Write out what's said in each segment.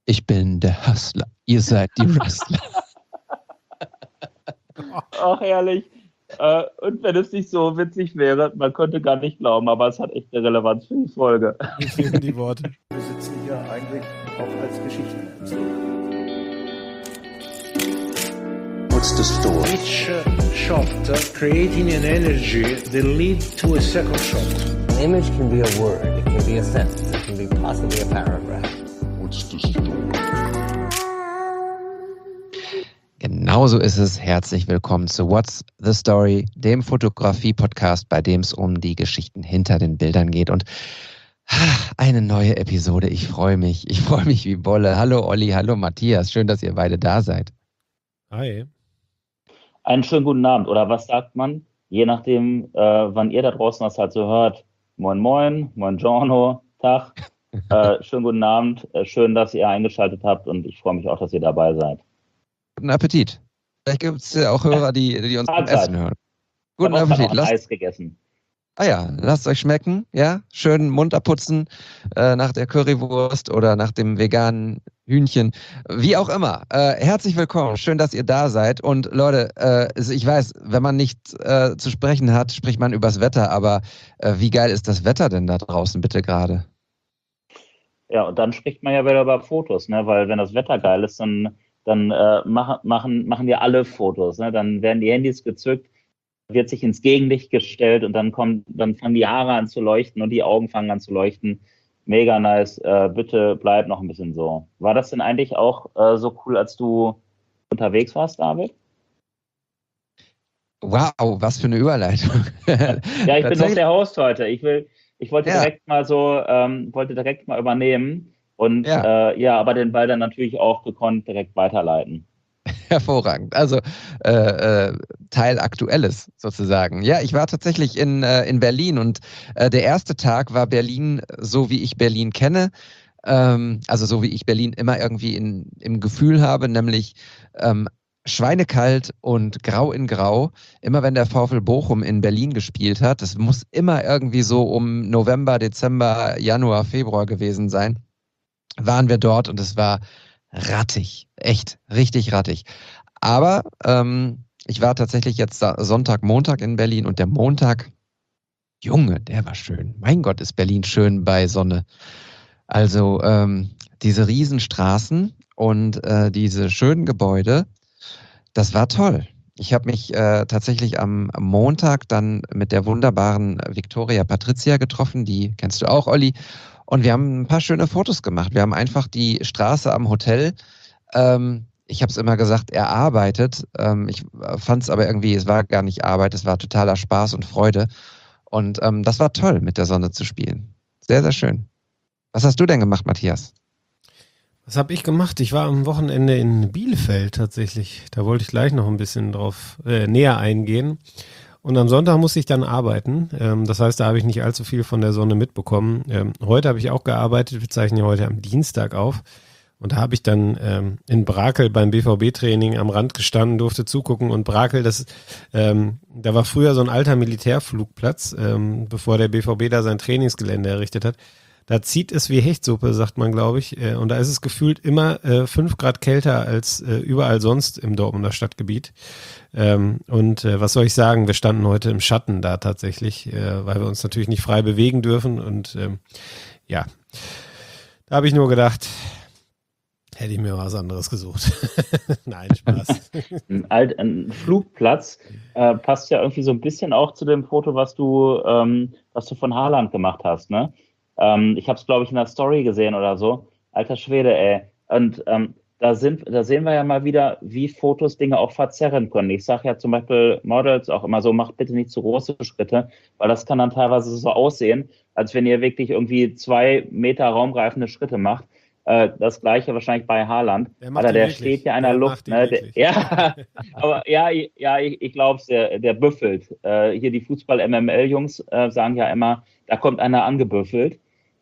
Ich bin der Hustler. Ihr seid die Wrestler. Ach, herrlich. Und wenn es nicht so witzig wäre, man könnte gar nicht glauben, aber es hat echt eine Relevanz für die Folge. Mir fehlen die Worte. Wir sitzen hier eigentlich auch als Geschichtenerzähler. What's the story? Each shot creating an energy that leads to a second shot. An image can be a word, it can be a sentence, it can be possibly a paragraph. What's the story? Genauso ist es. Herzlich willkommen zu What's the Story, dem Fotografie-Podcast, bei dem es um die Geschichten hinter den Bildern geht. Und eine neue Episode. Ich freue mich. Ich freue mich wie Bolle. Hallo Olli, hallo Matthias. Schön, dass ihr beide da seid. Hi. Einen schönen guten Abend. Oder was sagt man? Je nachdem, wann ihr da draußen das halt so hört. Moin Moin, Moin Giorno, Tag. Schönen guten Abend. Schön, dass ihr eingeschaltet habt und ich freue mich auch, dass ihr dabei seid. Guten Appetit. Vielleicht gibt es ja auch Hörer, die uns beim Essen hören. Guten Appetit. Eis gegessen. Ah ja, lasst euch schmecken, ja, schön Mund abputzen nach der Currywurst oder nach dem veganen Hühnchen, wie auch immer. Herzlich willkommen, schön, dass ihr da seid. Und Leute, ich weiß, wenn man nicht zu sprechen hat, spricht man übers Wetter, aber wie geil ist das Wetter denn da draußen bitte gerade? Ja, und dann spricht man ja wieder über Fotos, ne? Weil wenn das Wetter geil ist, dann machen wir alle Fotos, ne? Dann werden die Handys gezückt, wird sich ins Gegenlicht gestellt und dann fangen die Haare an zu leuchten und die Augen fangen an zu leuchten. Mega nice. Bitte bleib noch ein bisschen so. War das denn eigentlich auch so cool, als du unterwegs warst, David? Wow, was für eine Überleitung. Ja, ich bin doch der Host heute. Ich wollte Ja. direkt mal übernehmen und aber den Ball dann natürlich auch gekonnt direkt weiterleiten. Hervorragend. Also Teil Aktuelles sozusagen. Ja, ich war tatsächlich in Berlin und der erste Tag war Berlin, so wie ich Berlin kenne. Also so wie ich Berlin immer irgendwie im Gefühl habe, nämlich schweinekalt und grau in grau. Immer wenn der VfL Bochum in Berlin gespielt hat, das muss immer irgendwie so um November, Dezember, Januar, Februar gewesen sein, waren wir dort und es war rattig, echt, richtig rattig. Aber ich war tatsächlich jetzt Sonntag, Montag in Berlin und der Montag, Junge, der war schön. Mein Gott, ist Berlin schön bei Sonne. Also diese Riesenstraßen und diese schönen Gebäude, das war toll. Ich habe mich tatsächlich am Montag dann mit der wunderbaren Victoria Patricia getroffen, die kennst du auch, Olli. Und wir haben ein paar schöne Fotos gemacht. Wir haben einfach die Straße am Hotel, ich habe es immer gesagt, erarbeitet. Ich fand es aber irgendwie, es war gar nicht Arbeit, es war totaler Spaß und Freude. Und das war toll, mit der Sonne zu spielen. Sehr, sehr schön. Was hast du denn gemacht, Matthias? Was habe ich gemacht? Ich war am Wochenende in Bielefeld tatsächlich. Da wollte ich gleich noch ein bisschen drauf näher eingehen. Und am Sonntag musste ich dann arbeiten. Das heißt, da habe ich nicht allzu viel von der Sonne mitbekommen. Heute habe ich auch gearbeitet. Wir zeichnen ja heute am Dienstag auf. Und da habe ich dann in Brakel beim BVB-Training am Rand gestanden, durfte zugucken. Und Brakel, da war früher so ein alter Militärflugplatz, bevor der BVB da sein Trainingsgelände errichtet hat. Da zieht es wie Hechtsuppe, sagt man, glaube ich. Und da ist es gefühlt immer 5 Grad kälter als überall sonst im Dortmunder Stadtgebiet. Was soll ich sagen? Wir standen heute im Schatten da tatsächlich, weil wir uns natürlich nicht frei bewegen dürfen. Und da habe ich nur gedacht, hätte ich mir was anderes gesucht. Nein, Spaß. Ein Flugplatz passt ja irgendwie so ein bisschen auch zu dem Foto, was du von Haaland gemacht hast, ne? Ich habe es, glaube ich, in der Story gesehen oder so. Alter Schwede, ey. Und da sehen wir ja mal wieder, wie Fotos Dinge auch verzerren können. Ich sage ja zum Beispiel Models auch immer so, macht bitte nicht zu große Schritte, weil das kann dann teilweise so aussehen, als wenn ihr wirklich irgendwie 2 Meter raumgreifende Schritte macht. Das Gleiche wahrscheinlich bei Haaland. Alter, der steht ja in der Luft. Ne? Aber ich glaube es, der büffelt. Hier die Fußball-MML-Jungs sagen ja immer, da kommt einer angebüffelt.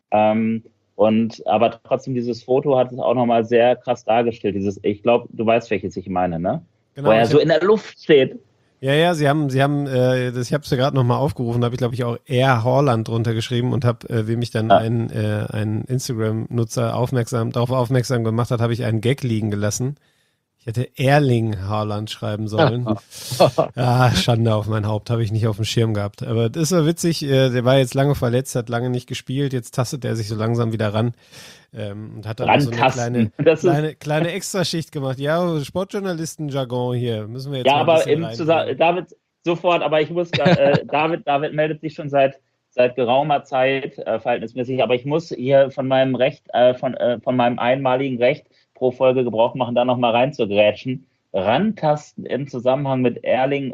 Aber trotzdem, dieses Foto hat es auch nochmal sehr krass dargestellt. Ich glaube, du weißt, welches ich meine, ne? Genau, wo er so in der Luft steht. Ja, sie haben, ich habe es ja gerade nochmal aufgerufen, da habe ich, glaube ich, auch Air Haaland drunter geschrieben und habe, wie mich dann ein Instagram-Nutzer darauf aufmerksam gemacht hat, habe ich einen Gag liegen gelassen. Ich hätte Erling Haaland schreiben sollen. Schande auf mein Haupt, habe ich nicht auf dem Schirm gehabt. Aber das war witzig, der war jetzt lange verletzt, hat lange nicht gespielt, jetzt tastet er sich so langsam wieder ran. Und hat dann so eine kleine Extraschicht gemacht. Ja, Sportjournalisten-Jargon hier. Müssen wir jetzt ja, mal aber David, sofort, aber ich muss, David meldet sich schon seit geraumer Zeit verhältnismäßig, aber ich muss hier von meinem Recht, von meinem einmaligen Recht pro Folge Gebrauch machen, da nochmal rein zu grätschen. Rantasten im Zusammenhang mit Erling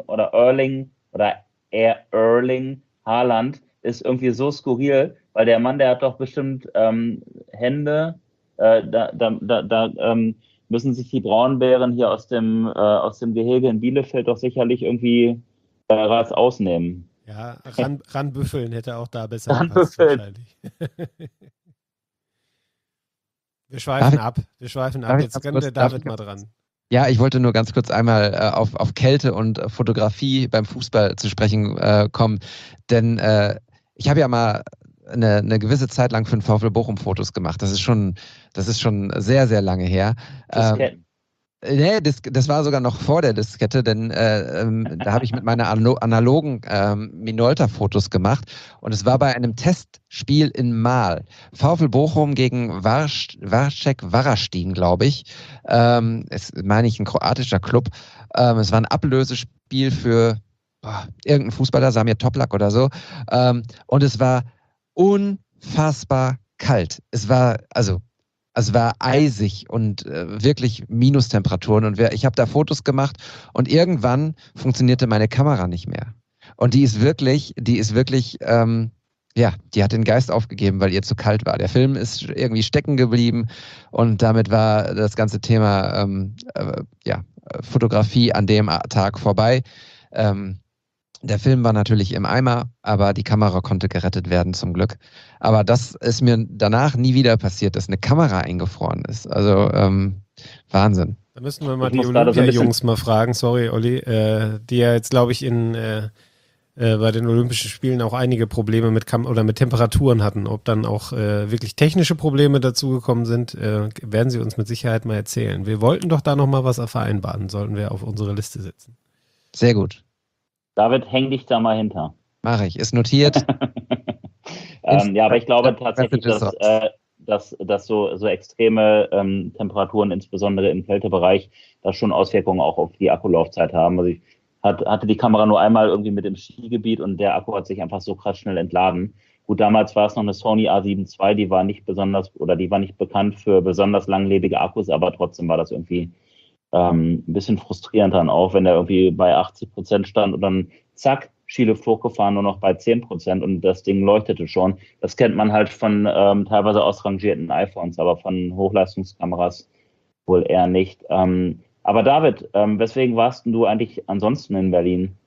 Haaland ist irgendwie so skurril, weil der Mann, der hat doch bestimmt Hände, müssen sich die Braunbären hier aus dem Gehege in Bielefeld doch sicherlich irgendwie was ausnehmen. Ja, ranbüffeln hätte auch da besser gepasst wahrscheinlich. Wir schweifen ab. Jetzt kann der David mal dran. Ja, ich wollte nur ganz kurz einmal auf Kälte und Fotografie beim Fußball zu sprechen kommen, denn ich habe ja mal eine gewisse Zeit lang für den VfL Bochum Fotos gemacht. Das ist schon sehr, sehr lange her. Nee, das war sogar noch vor der Diskette, denn da habe ich mit meiner analogen Minolta-Fotos gemacht und es war bei einem Testspiel in Mahl. VfL Bochum gegen Warschek Warastin, glaube ich. Ist, meine ich, ein kroatischer Club. Es war ein Ablösespiel für irgendeinen Fußballer, Samir Toplak oder so. Und es war unfassbar kalt. Es war eisig und wirklich Minustemperaturen. Und ich habe da Fotos gemacht und irgendwann funktionierte meine Kamera nicht mehr. Und die ist wirklich, die hat den Geist aufgegeben, weil ihr zu kalt war. Der Film ist irgendwie stecken geblieben und damit war das ganze Thema Fotografie an dem Tag vorbei. Der Film war natürlich im Eimer, aber die Kamera konnte gerettet werden zum Glück. Aber das ist mir danach nie wieder passiert, dass eine Kamera eingefroren ist. Also Wahnsinn. Da müssten wir mal die Olympia-Jungs mal fragen, sorry Olli, die ja jetzt glaube ich bei den Olympischen Spielen auch einige Probleme mit Temperaturen hatten. Ob dann auch wirklich technische Probleme dazugekommen sind, werden sie uns mit Sicherheit mal erzählen. Wir wollten doch da nochmal was vereinbaren, sollten wir auf unsere Liste setzen. Sehr gut. David, häng dich da mal hinter. Mache ich, ist notiert. Aber ich glaube tatsächlich, dass so extreme Temperaturen, insbesondere im Kältebereich, da schon Auswirkungen auch auf die Akkulaufzeit haben. Also ich hatte die Kamera nur einmal irgendwie mit dem Skigebiet und der Akku hat sich einfach so krass schnell entladen. Gut, damals war es noch eine Sony A7 II, die war nicht bekannt für besonders langlebige Akkus, aber trotzdem war das irgendwie ein bisschen frustrierend dann auch, wenn der irgendwie bei 80% stand und dann zack, Skilift hochgefahren, nur noch bei 10% und das Ding leuchtete schon. Das kennt man halt von teilweise ausrangierten iPhones, aber von Hochleistungskameras wohl eher nicht. Aber David, weswegen warst denn du eigentlich ansonsten in Berlin?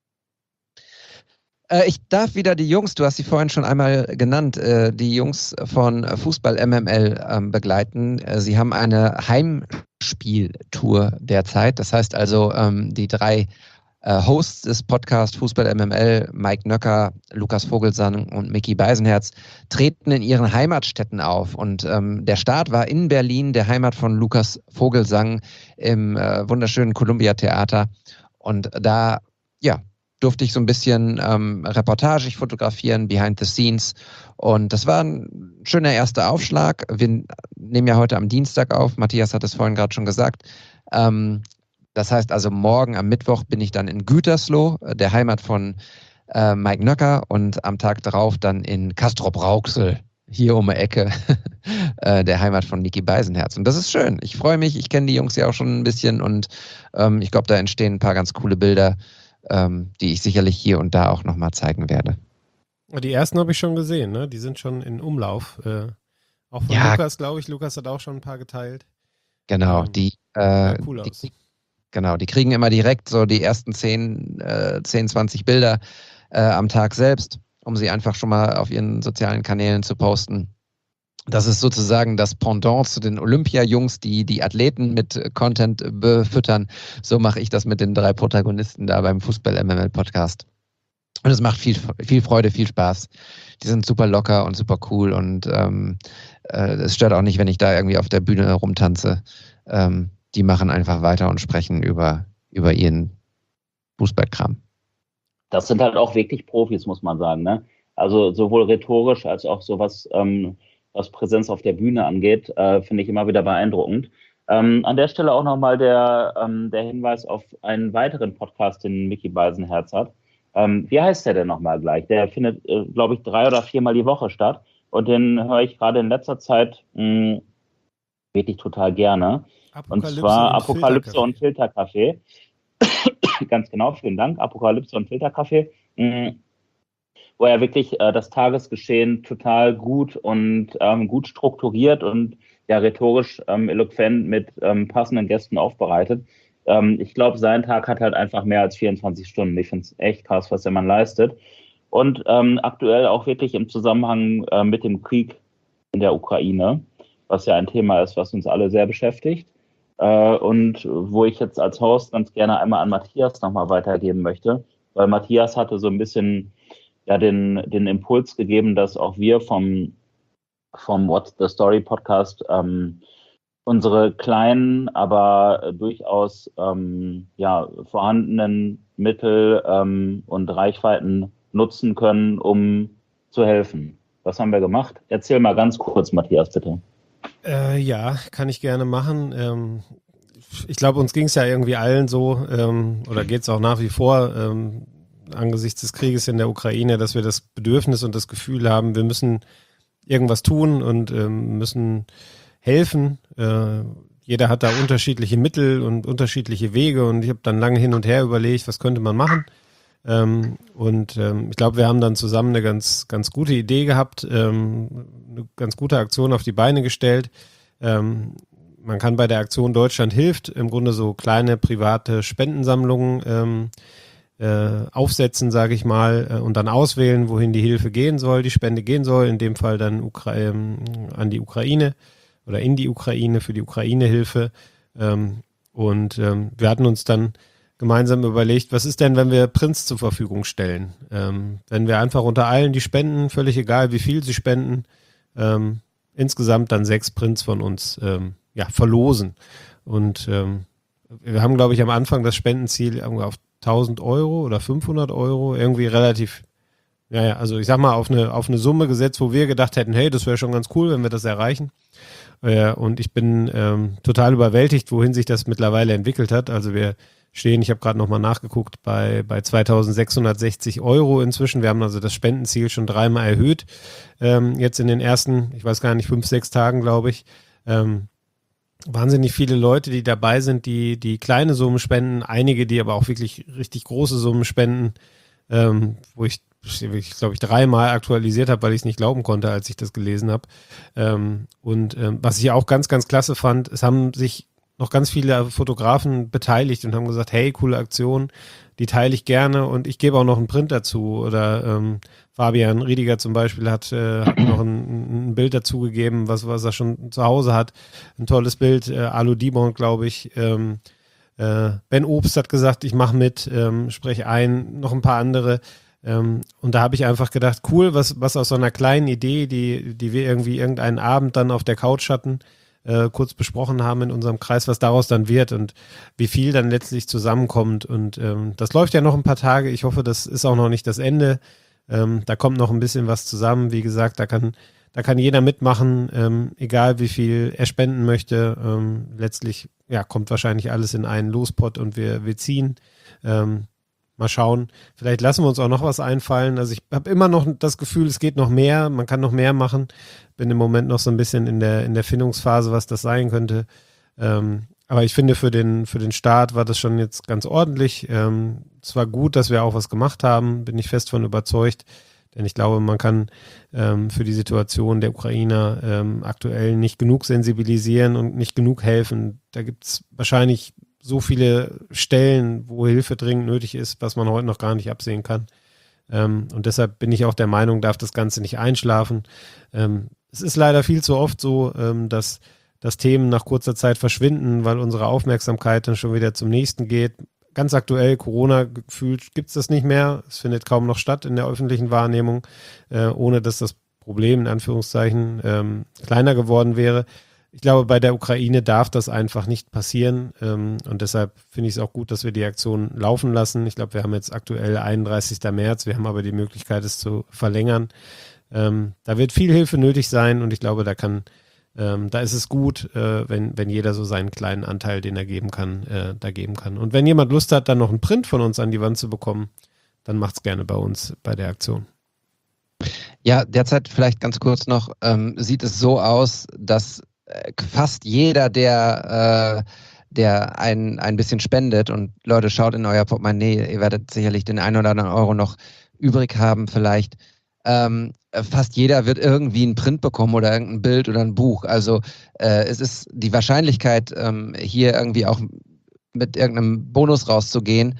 Ich darf wieder die Jungs, du hast sie vorhin schon einmal genannt, die Jungs von Fußball MML begleiten. Sie haben eine Heimspieltour derzeit. Das heißt also, die drei Hosts des Podcasts Fußball MML, Mike Nöcker, Lukas Vogelsang und Micky Beisenherz, treten in ihren Heimatstädten auf. Und der Start war in Berlin, der Heimat von Lukas Vogelsang im wunderschönen Columbia Theater. Und da, durfte ich so ein bisschen Reportage fotografieren, behind the scenes. Und das war ein schöner erster Aufschlag. Wir nehmen ja heute am Dienstag auf. Matthias hat es vorhin gerade schon gesagt. Das heißt also, morgen am Mittwoch bin ich dann in Gütersloh, der Heimat von Mike Nöcker, und am Tag darauf dann in Castrop-Rauxel, hier um die Ecke, der Heimat von Micky Beisenherz. Und das ist schön. Ich freue mich. Ich kenne die Jungs ja auch schon ein bisschen und ich glaube, da entstehen ein paar ganz coole Bilder, die ich sicherlich hier und da auch nochmal zeigen werde. Die ersten habe ich schon gesehen, ne? Die sind schon in Umlauf. Auch von Lukas, glaube ich. Lukas hat auch schon ein paar geteilt. Genau, cool aus. Die kriegen immer direkt so die ersten 10, 20 Bilder am Tag selbst, um sie einfach schon mal auf ihren sozialen Kanälen zu posten. Das ist sozusagen das Pendant zu den Olympia-Jungs, die Athleten mit Content befüttern. So mache ich das mit den 3 Protagonisten da beim Fußball-MML-Podcast. Und es macht viel Freude, viel Spaß. Die sind super locker und super cool und es stört auch nicht, wenn ich da irgendwie auf der Bühne rumtanze. Die machen einfach weiter und sprechen über ihren Fußballkram. Das sind halt auch wirklich Profis, muss man sagen, ne? Also sowohl rhetorisch als auch so was Präsenz auf der Bühne angeht, finde ich immer wieder beeindruckend. An der Stelle auch nochmal der Hinweis auf einen weiteren Podcast, den Micky Beisenherz hat. Wie heißt der denn nochmal gleich? Der findet, glaube ich, 3 oder 4 Mal die Woche statt. Und den höre ich gerade in letzter Zeit wirklich total gerne. Und zwar Apokalypse und Filterkaffee. Ganz genau, vielen Dank. Apokalypse und Filterkaffee. Wo er wirklich das Tagesgeschehen total gut und gut strukturiert und ja rhetorisch eloquent mit passenden Gästen aufbereitet. Ich glaube, sein Tag hat halt einfach mehr als 24 Stunden. Ich finde es echt krass, was der Mann leistet. Und aktuell auch wirklich im Zusammenhang mit dem Krieg in der Ukraine, was ja ein Thema ist, was uns alle sehr beschäftigt. Und wo ich jetzt als Host ganz gerne einmal an Matthias nochmal weitergeben möchte, weil Matthias hatte so ein bisschen ja den Impuls gegeben, dass auch wir vom What's the Story Podcast unsere kleinen, aber durchaus vorhandenen Mittel und Reichweiten nutzen können, um zu helfen. Was haben wir gemacht? Erzähl mal ganz kurz, Matthias, bitte. Ja, kann ich gerne machen. Ich glaube, uns ging es ja irgendwie allen so, oder geht es auch nach wie vor, angesichts des Krieges in der Ukraine, dass wir das Bedürfnis und das Gefühl haben, wir müssen irgendwas tun und müssen helfen. Jeder hat da unterschiedliche Mittel und unterschiedliche Wege und ich habe dann lange hin und her überlegt, was könnte man machen. Ich glaube, wir haben dann zusammen eine ganz, ganz gute Idee gehabt, eine ganz gute Aktion auf die Beine gestellt. Man kann bei der Aktion Deutschland hilft im Grunde so kleine private Spendensammlungen aufsetzen, sage ich mal, und dann auswählen, wohin die Hilfe gehen soll, die Spende gehen soll, in dem Fall dann an die Ukraine oder in die Ukraine für die Ukraine-Hilfe. Wir hatten uns dann gemeinsam überlegt, was ist denn, wenn wir Prints zur Verfügung stellen? Wenn wir einfach unter allen, die spenden, völlig egal, wie viel sie spenden, insgesamt dann 6 Prints von uns verlosen. Und wir haben, glaube ich, am Anfang das Spendenziel auf 1.000 Euro oder 500 Euro, irgendwie relativ, also ich sag mal, auf eine Summe gesetzt, wo wir gedacht hätten, hey, das wäre schon ganz cool, wenn wir das erreichen. Und ich bin total überwältigt, wohin sich das mittlerweile entwickelt hat. Also wir stehen, ich habe gerade nochmal nachgeguckt, bei 2.660 Euro inzwischen. Wir haben also das Spendenziel schon 3-mal erhöht. Jetzt in den ersten, ich weiß gar nicht, 5-6 Tagen, glaube ich. Wahnsinnig viele Leute, die dabei sind, die kleine Summen spenden, einige, die aber auch wirklich richtig große Summen spenden, wo ich glaube ich 3-mal aktualisiert habe, weil ich es nicht glauben konnte, als ich das gelesen habe. Was ich auch ganz, ganz klasse fand, es haben sich noch ganz viele Fotografen beteiligt und haben gesagt, hey, coole Aktion, die teile ich gerne und ich gebe auch noch einen Print dazu. Oder Fabian Riediger zum Beispiel hat noch ein Bild dazu gegeben, was er schon zu Hause hat. Ein tolles Bild, Alu Dibon, glaube ich. Ben Obst hat gesagt, ich mache mit, spreche ein, noch ein paar andere. Und da habe ich einfach gedacht, cool, was aus so einer kleinen Idee, die wir irgendwie irgendeinen Abend dann auf der Couch hatten, kurz besprochen haben in unserem Kreis, was daraus dann wird und wie viel dann letztlich zusammenkommt. Und das läuft ja noch ein paar Tage. Ich hoffe, das ist auch noch nicht das Ende. Da kommt noch ein bisschen was zusammen. Wie gesagt, da kann jeder mitmachen, egal wie viel er spenden möchte. Letztlich kommt wahrscheinlich alles in einen Lospot und wir ziehen. Mal schauen. Vielleicht lassen wir uns auch noch was einfallen. Also ich habe immer noch das Gefühl, es geht noch mehr. Man kann noch mehr machen. Bin im Moment noch so ein bisschen in der Findungsphase, was das sein könnte. Aber ich finde, für den Start war das schon jetzt ganz ordentlich. Es war gut, dass wir auch was gemacht haben. Bin ich fest von überzeugt. Denn ich glaube, man kann für die Situation der Ukrainer aktuell nicht genug sensibilisieren und nicht genug helfen. Da gibt es wahrscheinlich so viele Stellen, wo Hilfe dringend nötig ist, was man heute noch gar nicht absehen kann. Und deshalb bin ich auch der Meinung, darf das Ganze nicht einschlafen. es ist leider viel zu oft so, dass Themen nach kurzer Zeit verschwinden, weil unsere Aufmerksamkeit dann schon wieder zum nächsten geht. Ganz aktuell, Corona gefühlt, gibt es das nicht mehr. Es findet kaum noch statt in der öffentlichen Wahrnehmung, ohne dass das Problem in Anführungszeichen kleiner geworden wäre. Ich glaube, bei der Ukraine darf das einfach nicht passieren und deshalb finde ich es auch gut, dass wir die Aktion laufen lassen. Ich glaube, wir haben jetzt aktuell 31. März, wir haben aber die Möglichkeit, es zu verlängern. Da wird viel Hilfe nötig sein und ich glaube, da ist es gut, wenn jeder so seinen kleinen Anteil, den er geben kann, da geben kann. Und wenn jemand Lust hat, dann noch einen Print von uns an die Wand zu bekommen, dann macht's gerne bei uns bei der Aktion. Ja, derzeit vielleicht ganz kurz noch, sieht es so aus, dass fast jeder, der ein bisschen spendet und Leute, schaut in euer Portemonnaie, ihr werdet sicherlich den einen oder anderen Euro noch übrig haben vielleicht, fast jeder wird irgendwie einen Print bekommen oder irgendein Bild oder ein Buch. Also es ist die Wahrscheinlichkeit, hier irgendwie auch mit irgendeinem Bonus rauszugehen,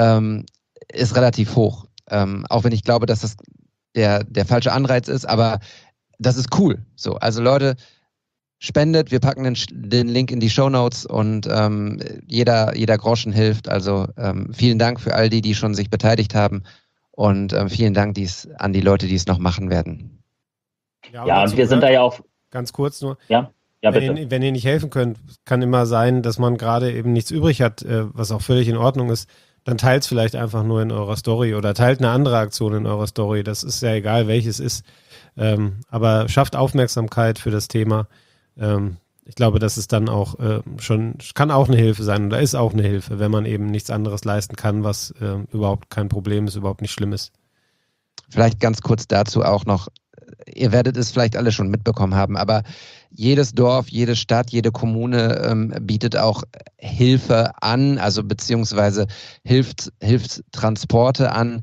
ist relativ hoch. Auch wenn ich glaube, dass das der falsche Anreiz ist, aber das ist cool. So, also Leute, spendet, wir packen den Link in die Shownotes und jeder Groschen hilft. Also vielen Dank für all die schon sich beteiligt haben und vielen Dank an die Leute, die es noch machen werden. Ja, und wir sind da ja auch... Ganz kurz nur. Ja, bitte. Wenn ihr nicht helfen könnt, kann immer sein, dass man gerade eben nichts übrig hat, was auch völlig in Ordnung ist. Dann teilt es vielleicht einfach nur in eurer Story oder teilt eine andere Aktion in eurer Story. Das ist ja egal, welches ist. Aber schafft Aufmerksamkeit für das Thema. Ich glaube, das ist dann auch kann auch eine Hilfe sein oder ist auch eine Hilfe, wenn man eben nichts anderes leisten kann, was überhaupt kein Problem ist, überhaupt nicht schlimm ist. Vielleicht ganz kurz dazu auch noch, ihr werdet es vielleicht alle schon mitbekommen haben, aber jedes Dorf, jede Stadt, jede Kommune bietet auch Hilfe an, also beziehungsweise hilft Transporte an,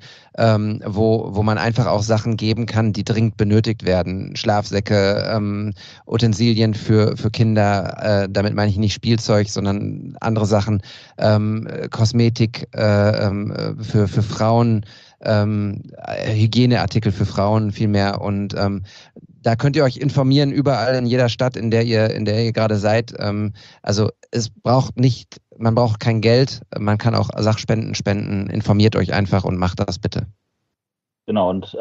wo man einfach auch Sachen geben kann, die dringend benötigt werden. Schlafsäcke, Utensilien für Kinder, damit meine ich nicht Spielzeug, sondern andere Sachen, Kosmetik für Frauen, Hygieneartikel für Frauen vielmehr und da könnt ihr euch informieren überall in jeder Stadt, in der ihr gerade seid. Also man braucht kein Geld, man kann auch Sachspenden spenden. Informiert euch einfach und macht das bitte. Genau, und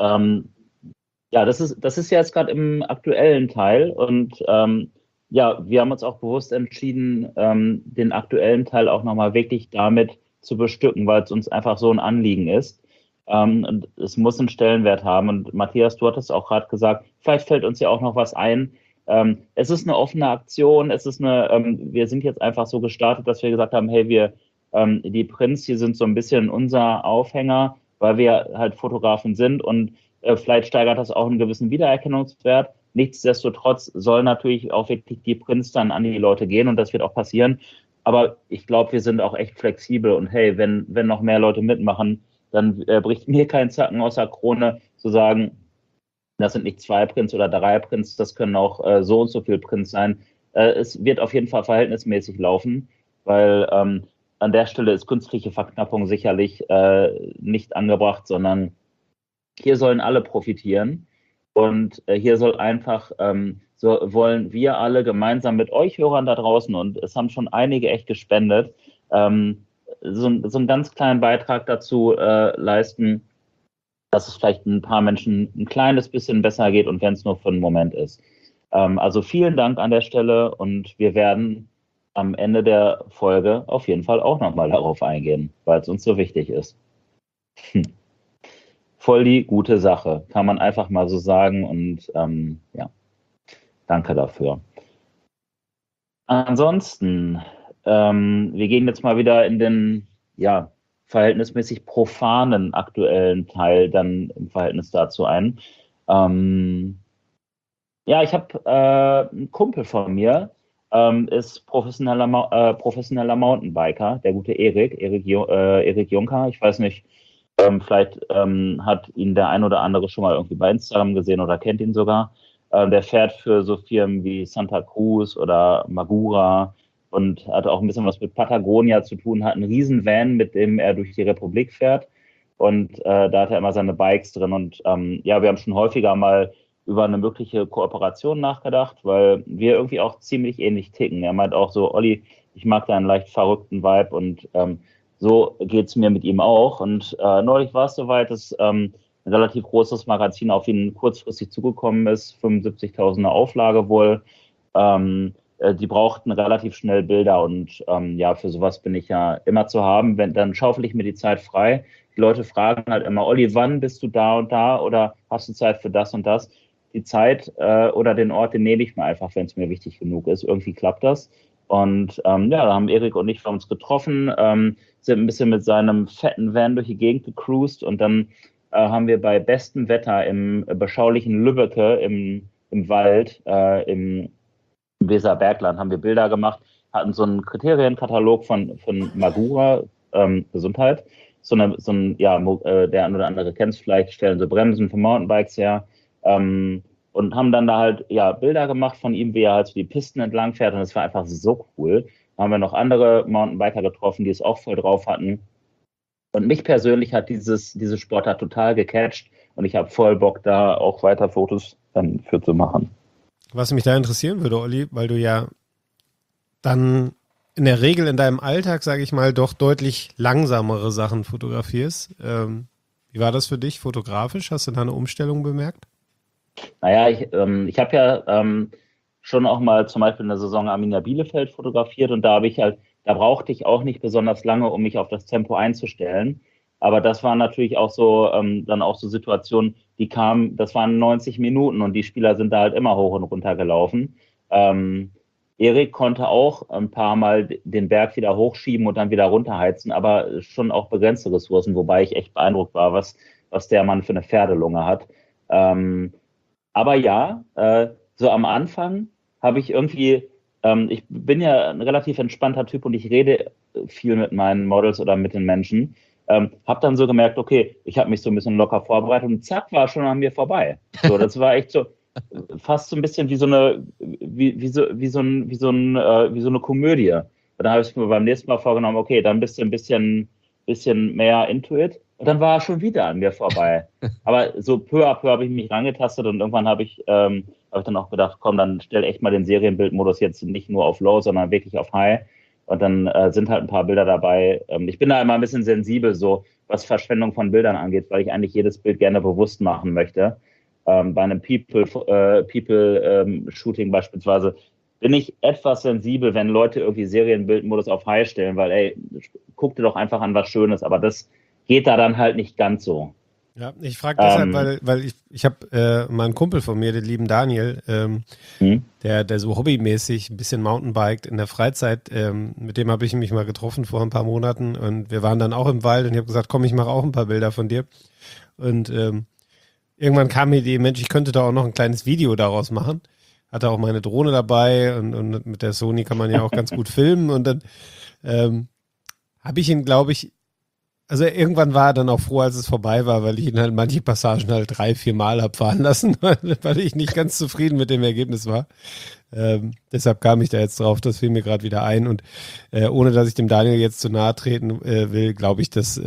das ist ja jetzt gerade im aktuellen Teil und wir haben uns auch bewusst entschieden, den aktuellen Teil auch nochmal wirklich damit zu bestücken, weil es uns einfach so ein Anliegen ist. Und es muss einen Stellenwert haben. Und Matthias, du hattest auch gerade gesagt, vielleicht fällt uns ja auch noch was ein. Es ist eine offene Aktion. Wir sind jetzt einfach so gestartet, dass wir gesagt haben, hey, die Prints hier sind so ein bisschen unser Aufhänger, weil wir halt Fotografen sind und vielleicht steigert das auch einen gewissen Wiedererkennungswert. Nichtsdestotrotz sollen natürlich auch wirklich die Prints dann an die Leute gehen und das wird auch passieren. Aber ich glaube, wir sind auch echt flexibel und hey, wenn noch mehr Leute mitmachen, dann bricht mir kein Zacken aus der Krone zu sagen, das sind nicht 2 Prints oder 3 Prints, das können auch so und so viel Prints sein. Es wird auf jeden Fall verhältnismäßig laufen, weil an der Stelle ist künstliche Verknappung sicherlich nicht angebracht, sondern hier sollen alle profitieren und hier soll einfach, so wollen wir alle gemeinsam mit euch Hörern da draußen und es haben schon einige echt gespendet, so einen ganz kleinen Beitrag dazu leisten, dass es vielleicht ein paar Menschen ein kleines bisschen besser geht und wenn es nur für einen Moment ist. Also vielen Dank an der Stelle und wir werden am Ende der Folge auf jeden Fall auch nochmal darauf eingehen, weil es uns so wichtig ist. Voll die gute Sache, kann man einfach mal so sagen und danke dafür. Ansonsten wir gehen jetzt mal wieder in den, verhältnismäßig profanen aktuellen Teil dann im Verhältnis dazu ein. Ich habe einen Kumpel von mir, ist professioneller Mountainbiker, der gute Erik Juncker. Ich weiß nicht, vielleicht hat ihn der ein oder andere schon mal irgendwie bei Instagram gesehen oder kennt ihn sogar. Der fährt für so Firmen wie Santa Cruz oder Magura, und hat auch ein bisschen was mit Patagonia zu tun, hat einen riesen Van, mit dem er durch die Republik fährt und da hat er immer seine Bikes drin und wir haben schon häufiger mal über eine mögliche Kooperation nachgedacht, weil wir irgendwie auch ziemlich ähnlich ticken. Er meint auch so, Olli, ich mag deinen leicht verrückten Vibe und so geht's mir mit ihm auch. Und neulich war es soweit, dass ein relativ großes Magazin auf ihn kurzfristig zugekommen ist, 75.000er Auflage wohl. Die brauchten relativ schnell Bilder und ja, für sowas bin ich ja immer zu haben. Dann schaufel ich mir die Zeit frei. Die Leute fragen halt immer, Olli, wann bist du da und da oder hast du Zeit für das und das? Die Zeit oder den Ort, den nehme ich mir einfach, wenn es mir wichtig genug ist. Irgendwie klappt das. Und ja, da haben Erik und ich uns getroffen, sind ein bisschen mit seinem fetten Van durch die Gegend gecruised und dann haben wir bei bestem Wetter im beschaulichen Lübbecke im Wald, im Weserbergland, haben wir Bilder gemacht, hatten so einen Kriterienkatalog von Magura, Gesundheit, der ein oder andere kennt es vielleicht, stellen so Bremsen für Mountainbikes her, und haben dann da halt Bilder gemacht von ihm, wie er halt so die Pisten entlang fährt und das war einfach so cool. Da haben wir noch andere Mountainbiker getroffen, die es auch voll drauf hatten. Und mich persönlich hat diese Sportart total gecatcht und ich habe voll Bock, da auch weiter Fotos dann für zu machen. Was mich da interessieren würde, Olli, weil du ja dann in der Regel in deinem Alltag, sage ich mal, doch deutlich langsamere Sachen fotografierst. Wie war das für dich fotografisch? Hast du da eine Umstellung bemerkt? Naja, ich habe ja schon auch mal zum Beispiel in der Saison Arminia Bielefeld fotografiert und da brauchte ich auch nicht besonders lange, um mich auf das Tempo einzustellen. Aber das waren natürlich auch so dann auch so Situationen, die kamen, das waren 90 Minuten und die Spieler sind da halt immer hoch und runter gelaufen. Erik konnte auch ein paar Mal den Berg wieder hochschieben und dann wieder runterheizen, aber schon auch begrenzte Ressourcen, wobei ich echt beeindruckt war, was der Mann für eine Pferdelunge hat. Aber ja, so am Anfang habe ich irgendwie, ich bin ja ein relativ entspannter Typ und ich rede viel mit meinen Models oder mit den Menschen. Habe dann so gemerkt, okay, ich habe mich so ein bisschen locker vorbereitet und zack, war schon an mir vorbei. So, das war echt so fast so ein bisschen wie so eine Komödie. Und dann habe ich mir beim nächsten Mal vorgenommen, okay, dann bist du ein bisschen mehr into it. Und dann war er schon wieder an mir vorbei. Aber so peu à peu habe ich mich rangetastet und irgendwann habe ich dann auch gedacht, komm, dann stell echt mal den Serienbildmodus jetzt nicht nur auf Low, sondern wirklich auf High. Und dann sind halt ein paar Bilder dabei. Ich bin da immer ein bisschen sensibel, so was Verschwendung von Bildern angeht, weil ich eigentlich jedes Bild gerne bewusst machen möchte. Bei einem People-Shooting beispielsweise bin ich etwas sensibel, wenn Leute irgendwie Serienbildmodus auf High stellen, weil, ey, guck dir doch einfach an was Schönes, aber das geht da dann halt nicht ganz so. Ja, ich frage deshalb, weil ich habe mal einen Kumpel von mir, den lieben Daniel, der so hobbymäßig ein bisschen Mountainbiked in der Freizeit, mit dem habe ich mich mal getroffen vor ein paar Monaten und wir waren dann auch im Wald und ich habe gesagt, komm, ich mache auch ein paar Bilder von dir und irgendwann kam mir die Idee, Mensch, ich könnte da auch noch ein kleines Video daraus machen. Hatte auch meine Drohne dabei und mit der Sony kann man ja auch ganz gut filmen und dann habe ich ihn, glaube ich, also irgendwann war er dann auch froh, als es vorbei war, weil ich ihn halt manche Passagen halt 3-4 Mal habe fahren lassen, weil ich nicht ganz zufrieden mit dem Ergebnis war. Deshalb kam ich da jetzt drauf, das fiel mir gerade wieder ein und ohne, dass ich dem Daniel jetzt zu nahe treten will, glaube ich, dass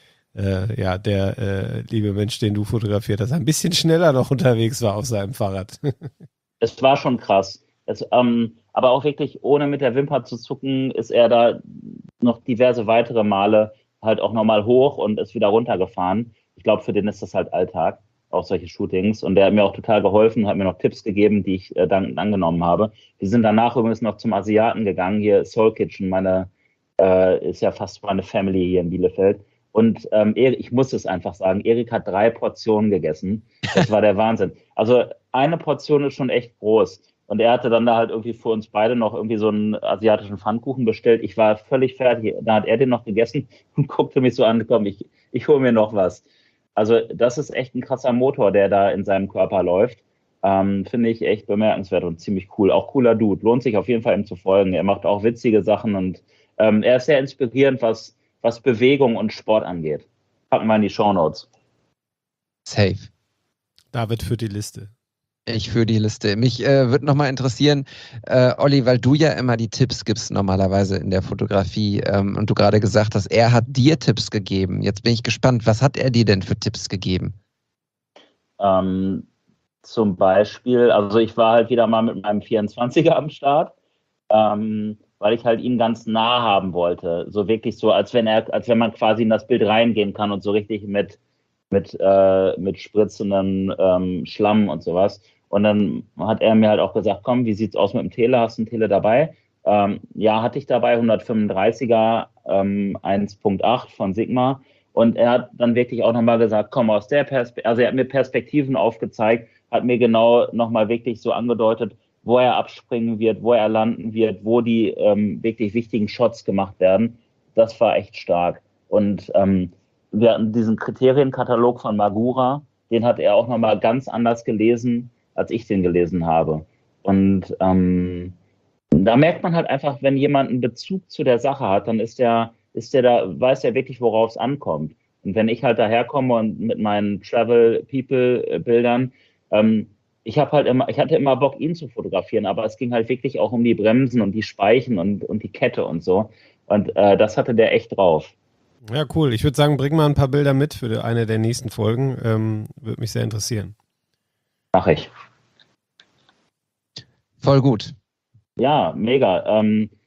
der liebe Mensch, den du fotografiert hast, ein bisschen schneller noch unterwegs war auf seinem Fahrrad. Es war schon krass. Aber auch wirklich, ohne mit der Wimper zu zucken, ist er da noch diverse weitere Male halt auch nochmal hoch und ist wieder runtergefahren. Ich glaube, für den ist das halt Alltag, auch solche Shootings. Und der hat mir auch total geholfen, hat mir noch Tipps gegeben, die ich dankend angenommen habe. Wir sind danach übrigens noch zum Asiaten gegangen, hier Soul Kitchen, ist ja fast meine Family hier in Bielefeld. Und ich muss es einfach sagen, Erik hat 3 Portionen gegessen. Das war der Wahnsinn. Also eine Portion ist schon echt groß. Und er hatte dann da halt irgendwie für uns beide noch irgendwie so einen asiatischen Pfannkuchen bestellt. Ich war völlig fertig. Da hat er den noch gegessen und guckte mich so an, komm, ich hole mir noch was. Also das ist echt ein krasser Motor, der da in seinem Körper läuft. Finde ich echt bemerkenswert und ziemlich cool. Auch cooler Dude. Lohnt sich auf jeden Fall, ihm zu folgen. Er macht auch witzige Sachen und er ist sehr inspirierend, was Bewegung und Sport angeht. Packen wir in die Shownotes. Safe. David führt die Liste. Ich führe die Liste. Mich würde nochmal interessieren, Olli, weil du ja immer die Tipps gibst normalerweise in der Fotografie und du gerade gesagt hast, er hat dir Tipps gegeben. Jetzt bin ich gespannt, was hat er dir denn für Tipps gegeben? zum Beispiel, also ich war halt wieder mal mit meinem 24er am Start, weil ich halt ihn ganz nah haben wollte. So wirklich so, als wenn man quasi in das Bild reingehen kann und so richtig mit spritzendem Schlamm und sowas. Und dann hat er mir halt auch gesagt, komm, wie sieht's aus mit dem Tele? Hast du ein Tele dabei? Ja, hatte ich dabei, 135er 1.8 von Sigma. Und er hat dann wirklich auch nochmal gesagt, komm, aus der Perspektive, also er hat mir Perspektiven aufgezeigt, hat mir genau nochmal wirklich so angedeutet, wo er abspringen wird, wo er landen wird, wo die wirklich wichtigen Shots gemacht werden. Das war echt stark. Und wir hatten diesen Kriterienkatalog von Magura, den hat er auch nochmal ganz anders gelesen, als ich den gelesen habe. Und da merkt man halt einfach, wenn jemand einen Bezug zu der Sache hat, dann ist der da, weiß er wirklich, worauf es ankommt. Und wenn ich halt daherkomme und mit meinen Travel-People-Bildern, ich hatte immer Bock, ihn zu fotografieren, aber es ging halt wirklich auch um die Bremsen und die Speichen und die Kette und so. Und das hatte der echt drauf. Ja, cool. Ich würde sagen, bring mal ein paar Bilder mit für eine der nächsten Folgen. Würde mich sehr interessieren. Mach ich. Voll gut. Ja, mega.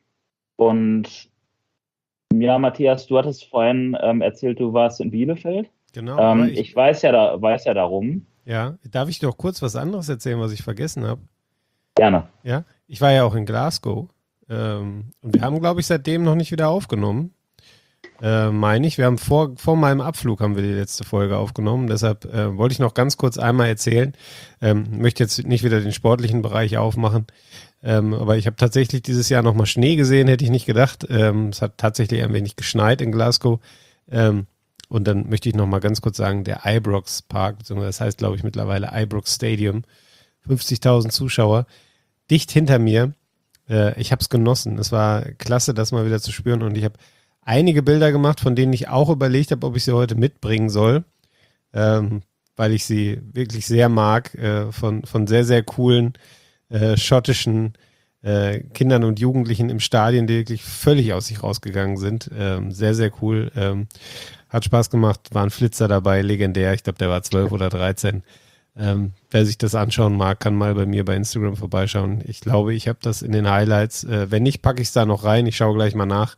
Und ja, Matthias, du hattest vorhin erzählt, du warst in Bielefeld. Genau. Ich weiß ja darum. Ja, darf ich doch kurz was anderes erzählen, was ich vergessen habe? Gerne. Ja, ich war ja auch in Glasgow. Und wir haben, glaube ich, seitdem noch nicht wieder aufgenommen. Meine ich. Wir haben vor meinem Abflug haben wir die letzte Folge aufgenommen. Deshalb wollte ich noch ganz kurz einmal erzählen. Möchte jetzt nicht wieder den sportlichen Bereich aufmachen. Aber ich habe tatsächlich dieses Jahr nochmal Schnee gesehen, hätte ich nicht gedacht. Es hat tatsächlich ein wenig geschneit in Glasgow. Und dann möchte ich nochmal ganz kurz sagen, der Ibrox Park, beziehungsweise das heißt, glaube ich, mittlerweile Ibrox Stadium, 50.000 Zuschauer, dicht hinter mir. Ich habe es genossen. Es war klasse, das mal wieder zu spüren. Und ich habe einige Bilder gemacht, von denen ich auch überlegt habe, ob ich sie heute mitbringen soll, weil ich sie wirklich sehr mag, von sehr, sehr coolen schottischen Kindern und Jugendlichen im Stadion, die wirklich völlig aus sich rausgegangen sind. Sehr, sehr cool. Hat Spaß gemacht, war ein Flitzer dabei, legendär. Ich glaube, der war 12 oder 13. Wer sich das anschauen mag, kann mal bei mir bei Instagram vorbeischauen. Ich glaube, ich habe das in den Highlights. Wenn nicht, packe ich es da noch rein. Ich schaue gleich mal nach.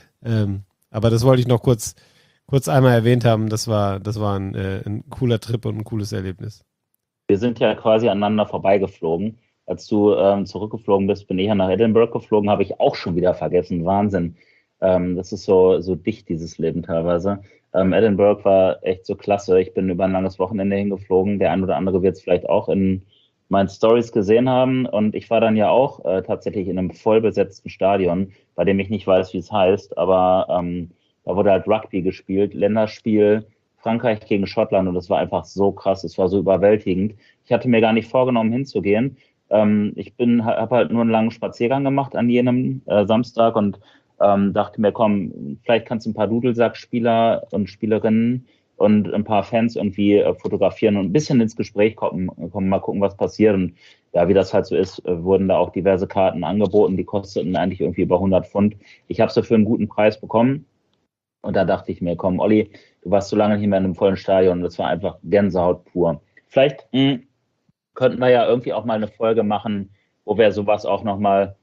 Aber das wollte ich noch kurz einmal erwähnt haben. Das war ein cooler Trip und ein cooles Erlebnis. Wir sind ja quasi aneinander vorbeigeflogen. Als du zurückgeflogen bist, bin ich ja nach Edinburgh geflogen, habe ich auch schon wieder vergessen. Wahnsinn. Das ist so dicht, dieses Leben teilweise. Edinburgh war echt so klasse. Ich bin über ein langes Wochenende hingeflogen. Der ein oder andere wird es vielleicht auch in meinen Stories gesehen haben. Und ich war dann ja auch tatsächlich in einem vollbesetzten Stadion, bei dem ich nicht weiß, wie es heißt. Aber da wurde halt Rugby gespielt, Länderspiel, Frankreich gegen Schottland. Und das war einfach so krass. Es war so überwältigend. Ich hatte mir gar nicht vorgenommen, hinzugehen. Ich habe halt nur einen langen Spaziergang gemacht an jenem Samstag und dachte mir, komm, vielleicht kannst du ein paar Dudelsack-Spieler und Spielerinnen und ein paar Fans irgendwie fotografieren und ein bisschen ins Gespräch kommen, mal gucken, was passiert. Und ja, wie das halt so ist, wurden da auch diverse Karten angeboten, die kosteten eigentlich irgendwie über 100 Pfund. Ich habe sie für einen guten Preis bekommen und da dachte ich mir, komm, Olli, du warst so lange nicht mehr in einem vollen Stadion und das war einfach Gänsehaut pur. Vielleicht könnten wir ja irgendwie auch mal eine Folge machen, wo wir sowas auch nochmal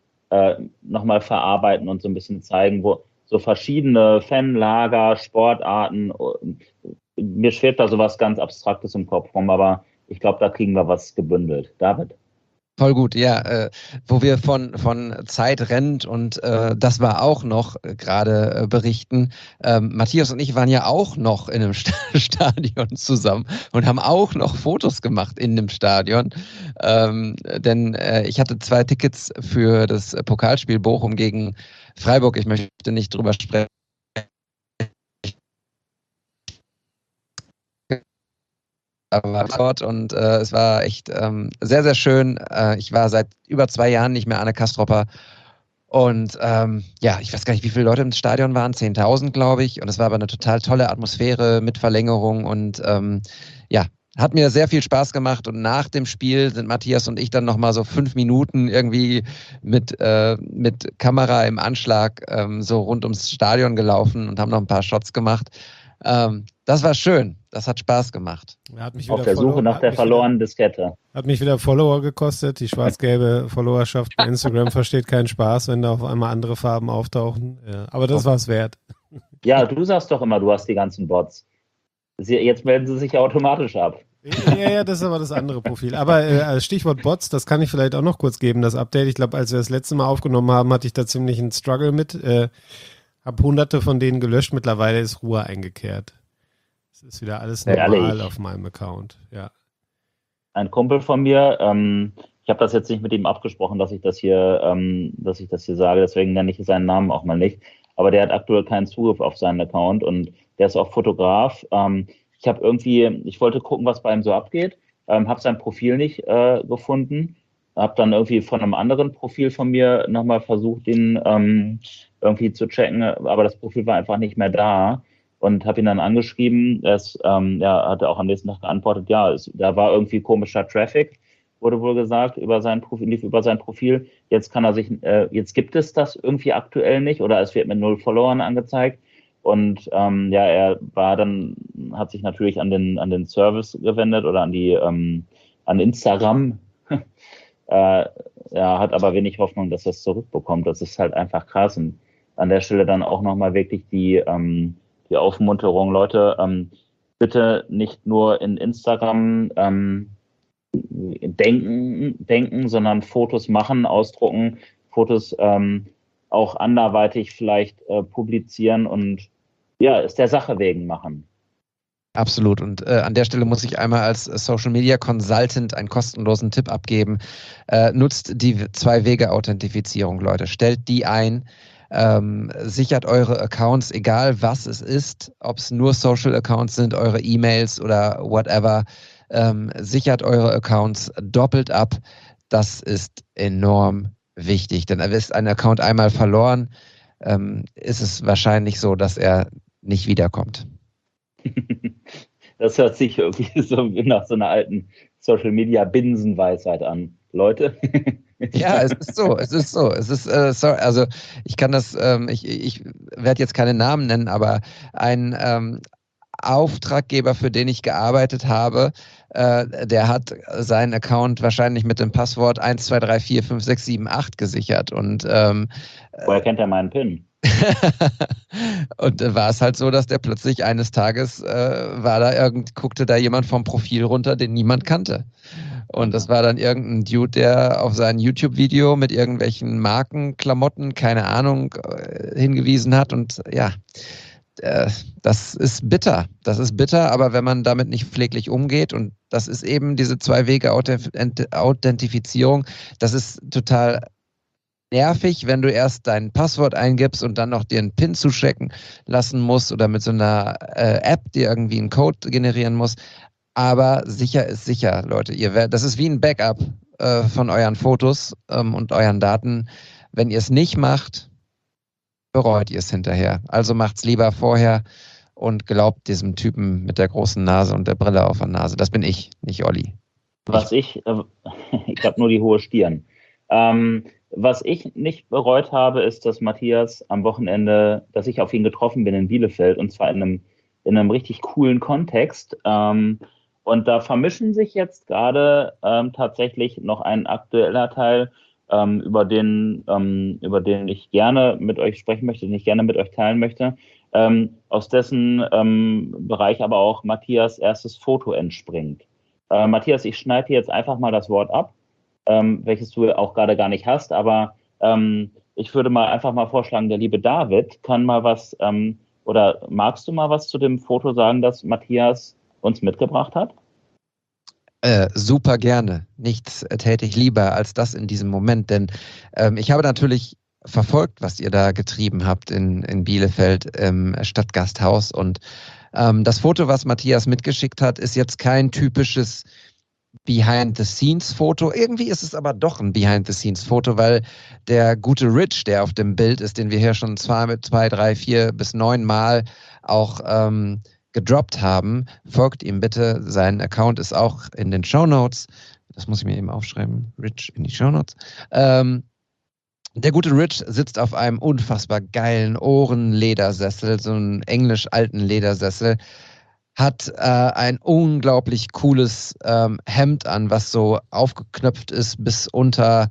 verarbeiten und so ein bisschen zeigen, wo so verschiedene Fanlager, Sportarten, mir schwebt da sowas ganz Abstraktes im Kopf rum, aber ich glaube, da kriegen wir was gebündelt. David? Voll gut, ja. Wo wir von Zeit rennt und das war auch noch gerade berichten. Matthias und ich waren ja auch noch in einem Stadion zusammen und haben auch noch Fotos gemacht in dem Stadion. Denn ich hatte 2 Tickets für das Pokalspiel Bochum gegen Freiburg. Ich möchte nicht drüber sprechen. Aber dort und es war echt sehr, sehr schön. Ich war seit über 2 Jahren nicht mehr Anne Kastropper und ja, ich weiß gar nicht, wie viele Leute im Stadion waren, 10.000, glaube ich, und es war aber eine total tolle Atmosphäre mit Verlängerung und ja, hat mir sehr viel Spaß gemacht und nach dem Spiel sind Matthias und ich dann nochmal so 5 Minuten irgendwie mit Kamera im Anschlag so rund ums Stadion gelaufen und haben noch ein paar Shots gemacht. Das war schön. Das hat Spaß gemacht. Hat mich Auf der Suche nach der verlorenen Diskette. Hat mich wieder Follower gekostet. Die schwarz-gelbe Followerschaft bei Instagram versteht keinen Spaß, wenn da auf einmal andere Farben auftauchen. Ja, aber das war es wert. Ja, du sagst doch immer, du hast die ganzen Bots. Jetzt melden sie sich automatisch ab. Ja, das ist aber das andere Profil. Aber Stichwort Bots, das kann ich vielleicht auch noch kurz geben, das Update. Ich glaube, als wir das letzte Mal aufgenommen haben, hatte ich da ziemlich einen Struggle mit. Habe hunderte von denen gelöscht. Mittlerweile ist Ruhe eingekehrt. Es ist wieder alles normal auf meinem Account. Ja. Ein Kumpel von mir, ich habe das jetzt nicht mit ihm abgesprochen, dass ich das hier sage, deswegen nenne ich seinen Namen auch mal nicht. Aber der hat aktuell keinen Zugriff auf seinen Account und der ist auch Fotograf. Ich wollte gucken, was bei ihm so abgeht, habe sein Profil nicht gefunden, habe dann irgendwie von einem anderen Profil von mir nochmal versucht, ihn irgendwie zu checken, aber das Profil war einfach nicht mehr da und habe ihn dann angeschrieben. Er hatte auch am nächsten Tag geantwortet, ja, da war irgendwie komischer Traffic, wurde wohl gesagt, lief über sein Profil. Jetzt jetzt gibt es das irgendwie aktuell nicht oder es wird mit 0 Followern angezeigt. Und er hat sich natürlich an den Service gewendet oder an Instagram. Hat aber wenig Hoffnung, dass er es zurückbekommt. Das ist halt einfach krass. Und an der Stelle dann auch nochmal wirklich die Aufmunterung, Leute, bitte nicht nur in Instagram denken, sondern Fotos machen, ausdrucken, Fotos auch anderweitig vielleicht publizieren und es der Sache wegen machen. Absolut. Und an der Stelle muss ich einmal als Social Media Consultant einen kostenlosen Tipp abgeben. Nutzt die 2-Wege-Authentifizierung, Leute. Stellt die ein. Sichert eure Accounts, egal was es ist, ob es nur Social Accounts sind, eure E-Mails oder whatever. Sichert eure Accounts doppelt ab. Das ist enorm wichtig, denn ist ein Account einmal verloren, ist es wahrscheinlich so, dass er nicht wiederkommt. Das hört sich irgendwie so nach so einer alten Social-Media-Binsenweisheit an. Leute? Ja, es ist so. Es ist, sorry, also ich kann das, ich werde jetzt keine Namen nennen, aber ein Auftraggeber, für den ich gearbeitet habe, der hat seinen Account wahrscheinlich mit dem Passwort 1234567 gesichert und woher kennt er meinen PIN? Und war es halt so, dass der plötzlich eines Tages guckte da jemand vom Profil runter, den niemand kannte. Und das war dann irgendein Dude, der auf sein YouTube-Video mit irgendwelchen Markenklamotten, keine Ahnung, hingewiesen hat. Und ja, das ist bitter. Das ist bitter, aber wenn man damit nicht pfleglich umgeht, und das ist eben diese 2-Wege-Authentifizierung, das ist total nervig, wenn du erst dein Passwort eingibst und dann noch dir einen PIN zustecken lassen musst oder mit so einer App dir irgendwie einen Code generieren musst. Aber sicher ist sicher, Leute. Das ist wie ein Backup von euren Fotos und euren Daten. Wenn ihr es nicht macht, bereut ihr es hinterher. Also macht's lieber vorher und glaubt diesem Typen mit der großen Nase und der Brille auf der Nase. Das bin ich, nicht Olli. Ich habe nur die hohe Stirn. Was ich nicht bereut habe, ist, dass Matthias am Wochenende, dass ich auf ihn getroffen bin in Bielefeld und zwar in einem richtig coolen Kontext. Und da vermischen sich jetzt gerade tatsächlich noch ein aktueller Teil, über den ich gerne mit euch sprechen möchte, den ich gerne mit euch teilen möchte, aus dessen Bereich aber auch Matthias' erstes Foto entspringt. Matthias, ich schneide hier jetzt einfach mal das Wort ab, welches du auch gerade gar nicht hast, aber ich würde mal einfach mal vorschlagen, der liebe David kann mal was, oder magst du mal was zu dem Foto sagen, das Matthias uns mitgebracht hat? Super gerne. Nichts täte ich lieber als das in diesem Moment, denn ich habe natürlich verfolgt, was ihr da getrieben habt in Bielefeld im Stadtgasthaus, und das Foto, was Matthias mitgeschickt hat, ist jetzt kein typisches Behind-the-Scenes-Foto. Irgendwie ist es aber doch ein Behind-the-Scenes-Foto, weil der gute Rich, der auf dem Bild ist, den wir hier schon 2, 3, 4 bis 9 Mal auch gedroppt haben, folgt ihm bitte. Sein Account ist auch in den Shownotes. Das muss ich mir eben aufschreiben. Rich in die Shownotes. Der gute Rich sitzt auf einem unfassbar geilen Ohrenledersessel, so einen englisch alten Ledersessel, hat ein unglaublich cooles Hemd an, was so aufgeknöpft ist bis unter,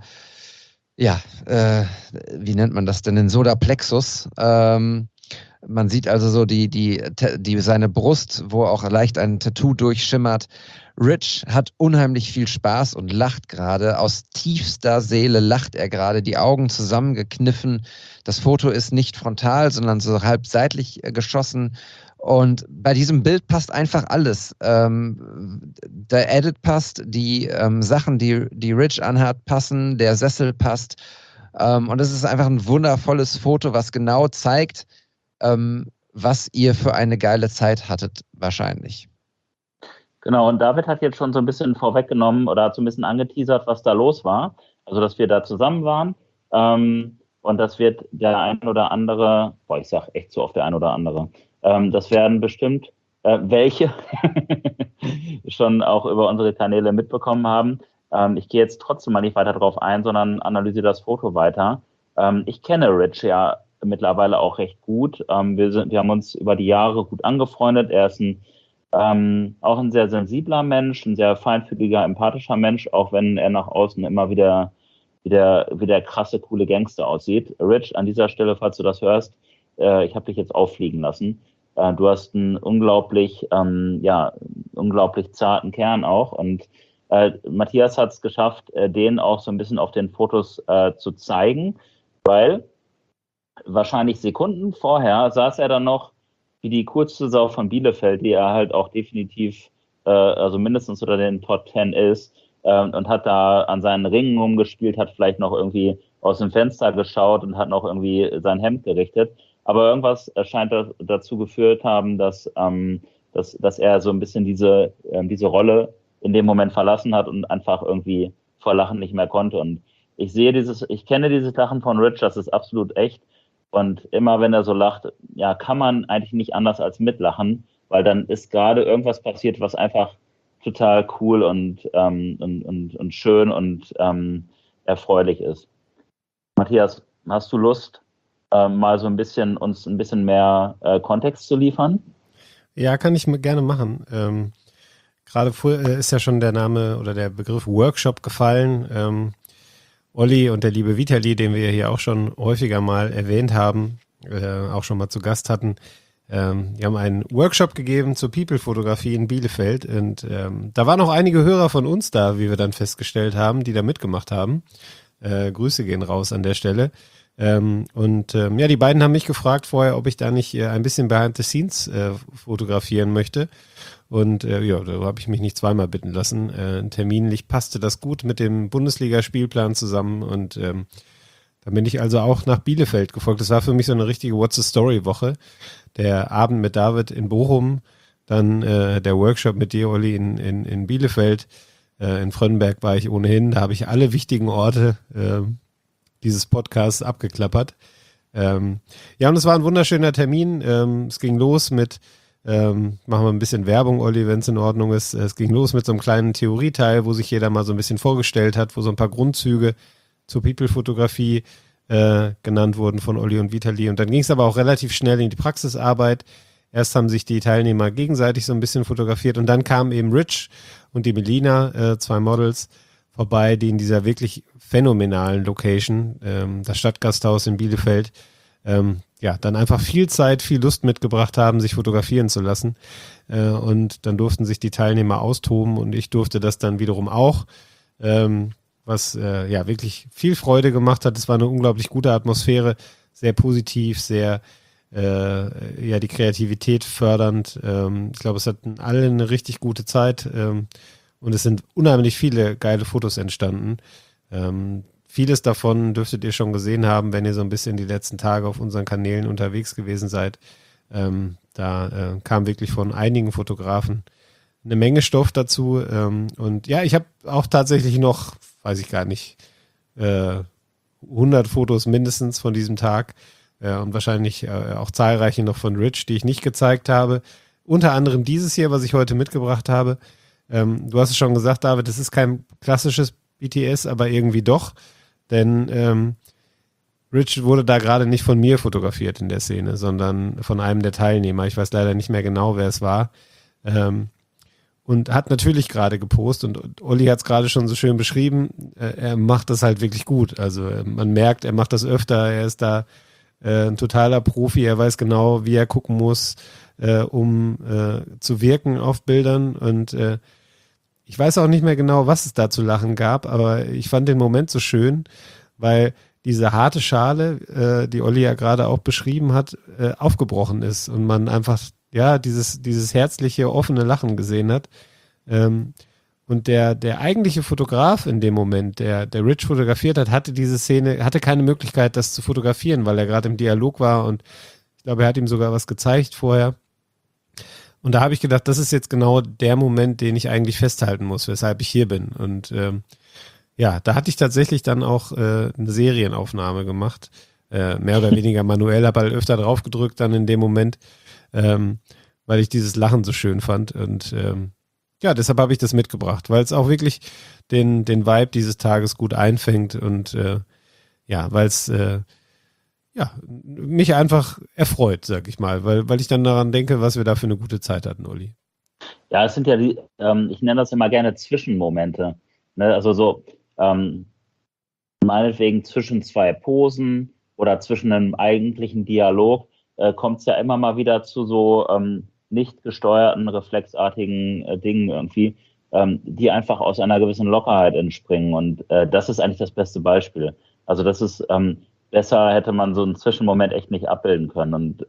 wie nennt man das denn, den Sodaplexus. Man sieht also so seine Brust, wo auch leicht ein Tattoo durchschimmert. Rich hat unheimlich viel Spaß und lacht gerade. Aus tiefster Seele lacht er gerade, die Augen zusammengekniffen. Das Foto ist nicht frontal, sondern so halb seitlich geschossen. Und bei diesem Bild passt einfach alles. Der Edit passt, die Sachen, die Rich anhat, passen, der Sessel passt. Und es ist einfach ein wundervolles Foto, was genau zeigt, was ihr für eine geile Zeit hattet, wahrscheinlich. Genau, und David hat jetzt schon so ein bisschen vorweggenommen oder hat so ein bisschen angeteasert, was da los war. Also, dass wir da zusammen waren. Und das wird der ein oder andere, ich sag echt so oft der ein oder andere, das werden bestimmt welche schon auch über unsere Kanäle mitbekommen haben. Ich gehe jetzt trotzdem mal nicht weiter drauf ein, sondern analysiere das Foto weiter. Ich kenne Rich ja mittlerweile auch recht gut. Wir haben uns über die Jahre gut angefreundet. Er ist auch ein sehr sensibler Mensch, ein sehr feinfühliger, empathischer Mensch, auch wenn er nach außen immer wieder wie der krasse, coole Gangster aussieht. Rich, an dieser Stelle, falls du das hörst, ich habe dich jetzt auffliegen lassen. Du hast einen unglaublich zarten Kern auch. Und Matthias hat es geschafft, den auch so ein bisschen auf den Fotos zu zeigen, weil wahrscheinlich Sekunden vorher saß er dann noch wie die coolste Sau von Bielefeld, die er halt auch definitiv, also mindestens unter den Top 10 ist, und hat da an seinen Ringen rumgespielt, hat vielleicht noch irgendwie aus dem Fenster geschaut und hat noch irgendwie sein Hemd gerichtet. Aber irgendwas scheint dazu geführt haben, dass er so ein bisschen diese Rolle in dem Moment verlassen hat und einfach irgendwie vor Lachen nicht mehr konnte. Und ich kenne dieses Lachen von Rich, das ist absolut echt. Und immer wenn er so lacht, ja, kann man eigentlich nicht anders als mitlachen, weil dann ist gerade irgendwas passiert, was einfach total cool und schön und erfreulich ist. Matthias, hast du Lust, mal so uns ein bisschen mehr Kontext zu liefern? Ja, kann ich gerne machen. Gerade ist ja schon der Name oder der Begriff Workshop gefallen. Olli und der liebe Vitali, den wir hier auch schon häufiger mal erwähnt haben, auch schon mal zu Gast hatten, die haben einen Workshop gegeben zur People-Fotografie in Bielefeld und da waren auch einige Hörer von uns da, wie wir dann festgestellt haben, die da mitgemacht haben. Grüße gehen raus an der Stelle. Die beiden haben mich gefragt vorher, ob ich da nicht ein bisschen Behind the Scenes fotografieren möchte. Und da habe ich mich nicht zweimal bitten lassen. Terminlich passte das gut mit dem Bundesliga-Spielplan zusammen und da bin ich also auch nach Bielefeld gefolgt. Das war für mich so eine richtige What's the Story-Woche. Der Abend mit David in Bochum, dann der Workshop mit dir, Olli, in Bielefeld. In Frönnberg war ich ohnehin. Da habe ich alle wichtigen Orte dieses Podcasts abgeklappert. Und es war ein wunderschöner Termin. Es ging los mit machen wir ein bisschen Werbung, Olli, wenn es in Ordnung ist. Es ging los mit so einem kleinen Theorieteil, wo sich jeder mal so ein bisschen vorgestellt hat, wo so ein paar Grundzüge zur People-Fotografie genannt wurden von Olli und Vitali. Und dann ging es aber auch relativ schnell in die Praxisarbeit. Erst haben sich die Teilnehmer gegenseitig so ein bisschen fotografiert und dann kamen eben Rich und die Melina, 2 Models, vorbei, die in dieser wirklich phänomenalen Location, das Stadtgasthaus in Bielefeld, dann einfach viel Zeit, viel Lust mitgebracht haben, sich fotografieren zu lassen. Und dann durften sich die Teilnehmer austoben und ich durfte das dann wiederum auch, was wirklich viel Freude gemacht hat. Es war eine unglaublich gute Atmosphäre, sehr positiv, sehr die Kreativität fördernd. Ich glaube, es hatten alle eine richtig gute Zeit und es sind unheimlich viele geile Fotos entstanden. Vieles davon dürftet ihr schon gesehen haben, wenn ihr so ein bisschen die letzten Tage auf unseren Kanälen unterwegs gewesen seid. Da kam wirklich von einigen Fotografen eine Menge Stoff dazu. Ich habe auch tatsächlich noch, weiß ich gar nicht, 100 Fotos mindestens von diesem Tag und wahrscheinlich auch zahlreiche noch von Rich, die ich nicht gezeigt habe. Unter anderem dieses hier, was ich heute mitgebracht habe. Du hast es schon gesagt, David, das ist kein klassisches BTS, aber irgendwie doch. Denn Rich wurde da gerade nicht von mir fotografiert in der Szene, sondern von einem der Teilnehmer. Ich weiß leider nicht mehr genau, wer es war. Und hat natürlich gerade gepostet und Olli hat es gerade schon so schön beschrieben. Er macht das halt wirklich gut. Also man merkt, er macht das öfter. Er ist da ein totaler Profi. Er weiß genau, wie er gucken muss, um zu wirken auf Bildern. Und ich weiß auch nicht mehr genau, was es da zu lachen gab, aber ich fand den Moment so schön, weil diese harte Schale, die Olli ja gerade auch beschrieben hat, aufgebrochen ist und man einfach, ja, dieses herzliche, offene Lachen gesehen hat. Und der eigentliche Fotograf in dem Moment, der Rich fotografiert hat, hatte keine Möglichkeit, das zu fotografieren, weil er gerade im Dialog war und ich glaube, er hat ihm sogar was gezeigt vorher. Und da habe ich gedacht, das ist jetzt genau der Moment, den ich eigentlich festhalten muss, weshalb ich hier bin. Und ja, da hatte ich tatsächlich dann auch eine Serienaufnahme gemacht, mehr oder weniger manuell, habe halt öfter drauf gedrückt dann in dem Moment, weil ich dieses Lachen so schön fand und ja, deshalb habe ich das mitgebracht, weil es auch wirklich den Vibe dieses Tages gut einfängt und ja, weil es ja, mich einfach erfreut, sag ich mal, weil ich dann daran denke, was wir da für eine gute Zeit hatten, Uli. Ja, es sind ja die, ich nenne das immer gerne Zwischenmomente. Ne? Also so, meinetwegen zwischen zwei Posen oder zwischen einem eigentlichen Dialog kommt es ja immer mal wieder zu so nicht gesteuerten, reflexartigen Dingen irgendwie, die einfach aus einer gewissen Lockerheit entspringen. Und das ist eigentlich das beste Beispiel. Also das ist, besser hätte man so einen Zwischenmoment echt nicht abbilden können. Und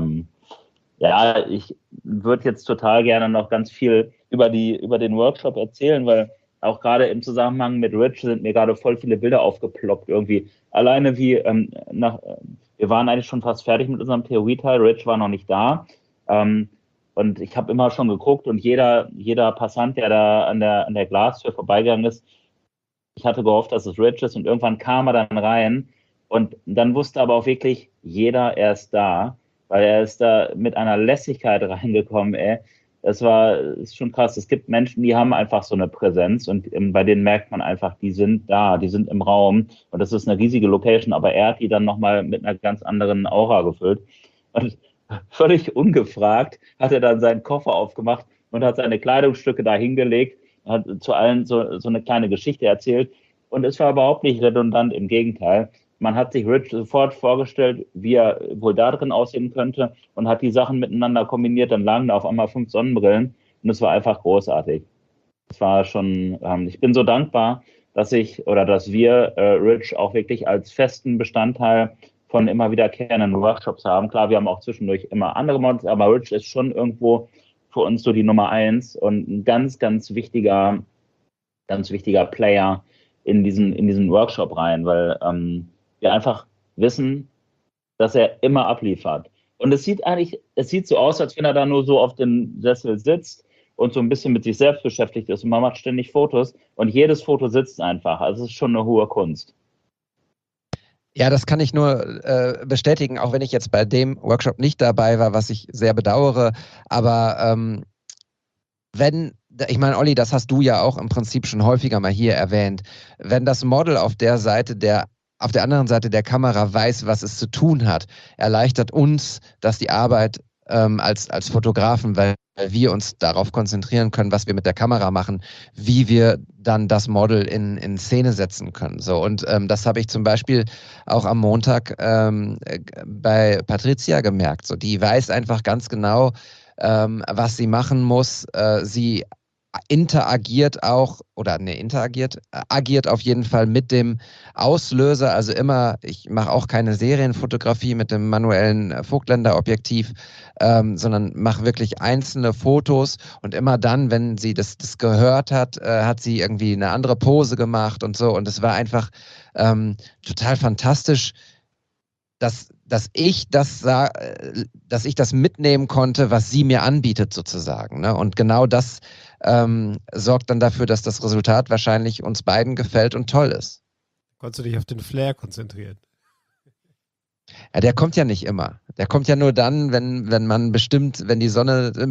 ja, ich würde jetzt total gerne noch ganz viel über den Workshop erzählen, weil auch gerade im Zusammenhang mit Rich sind mir gerade voll viele Bilder aufgeploppt irgendwie. Alleine wie wir waren eigentlich schon fast fertig mit unserem Theorieteil, Rich war noch nicht da. Und ich habe immer schon geguckt und jeder Passant, der da an der Glastür vorbeigegangen ist, ich hatte gehofft, dass es Rich ist und irgendwann kam er dann rein und dann wusste aber auch wirklich jeder, er ist da, weil er ist da mit einer Lässigkeit reingekommen, ey. Ist schon krass. Es gibt Menschen, die haben einfach so eine Präsenz und bei denen merkt man einfach, die sind da, die sind im Raum und das ist eine riesige Location, aber er hat die dann nochmal mit einer ganz anderen Aura gefüllt. Und völlig ungefragt hat er dann seinen Koffer aufgemacht und hat seine Kleidungsstücke da hingelegt, hat zu allen so eine kleine Geschichte erzählt und es war überhaupt nicht redundant, im Gegenteil. Man hat sich Rich sofort vorgestellt, wie er wohl da drin aussehen könnte und hat die Sachen miteinander kombiniert. Dann lagen da auf einmal 5 Sonnenbrillen und es war einfach großartig. Es war schon, ich bin so dankbar, dass wir Rich auch wirklich als festen Bestandteil von immer wiederkehrenden Workshops haben. Klar, wir haben auch zwischendurch immer andere Models, aber Rich ist schon irgendwo für uns so die Nummer 1 und ein ganz, ganz wichtiger Player in diesen Workshop rein, weil wir einfach wissen, dass er immer abliefert. Und es sieht so aus, als wenn er da nur so auf dem Sessel sitzt und so ein bisschen mit sich selbst beschäftigt ist und man macht ständig Fotos und jedes Foto sitzt einfach. Also es ist schon eine hohe Kunst. Ja, das kann ich nur bestätigen, auch wenn ich jetzt bei dem Workshop nicht dabei war, was ich sehr bedauere. Aber ich meine, Olli, das hast du ja auch im Prinzip schon häufiger mal hier erwähnt, wenn das Model auf der anderen Seite der Kamera weiß, was es zu tun hat, erleichtert uns das die Arbeit als Fotografen, weil wir uns darauf konzentrieren können, was wir mit der Kamera machen, wie wir dann das Model in Szene setzen können. So, und das habe ich zum Beispiel auch am Montag bei Patricia gemerkt. So, die weiß einfach ganz genau, was sie machen muss. Sie agiert auf jeden Fall mit dem Auslöser, also immer, ich mache auch keine Serienfotografie mit dem manuellen Vogtländer-Objektiv, sondern mache wirklich einzelne Fotos und immer dann, wenn sie das gehört hat, hat sie irgendwie eine andere Pose gemacht und so und es war einfach total fantastisch, dass ich das mitnehmen konnte, was sie mir anbietet sozusagen. Ne? Und genau das sorgt dann dafür, dass das Resultat wahrscheinlich uns beiden gefällt und toll ist. Konntest du dich auf den Flair konzentrieren? Ja, der kommt ja nicht immer. Der kommt ja nur dann, wenn die Sonne eine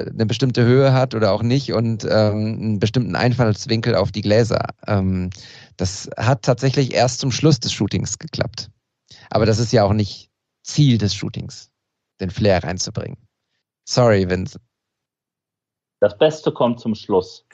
bestimmte Höhe hat oder auch nicht und einen bestimmten Einfallswinkel auf die Gläser. Das hat tatsächlich erst zum Schluss des Shootings geklappt. Aber das ist ja auch nicht Ziel des Shootings, den Flair reinzubringen. Sorry, Vince. Das Beste kommt zum Schluss.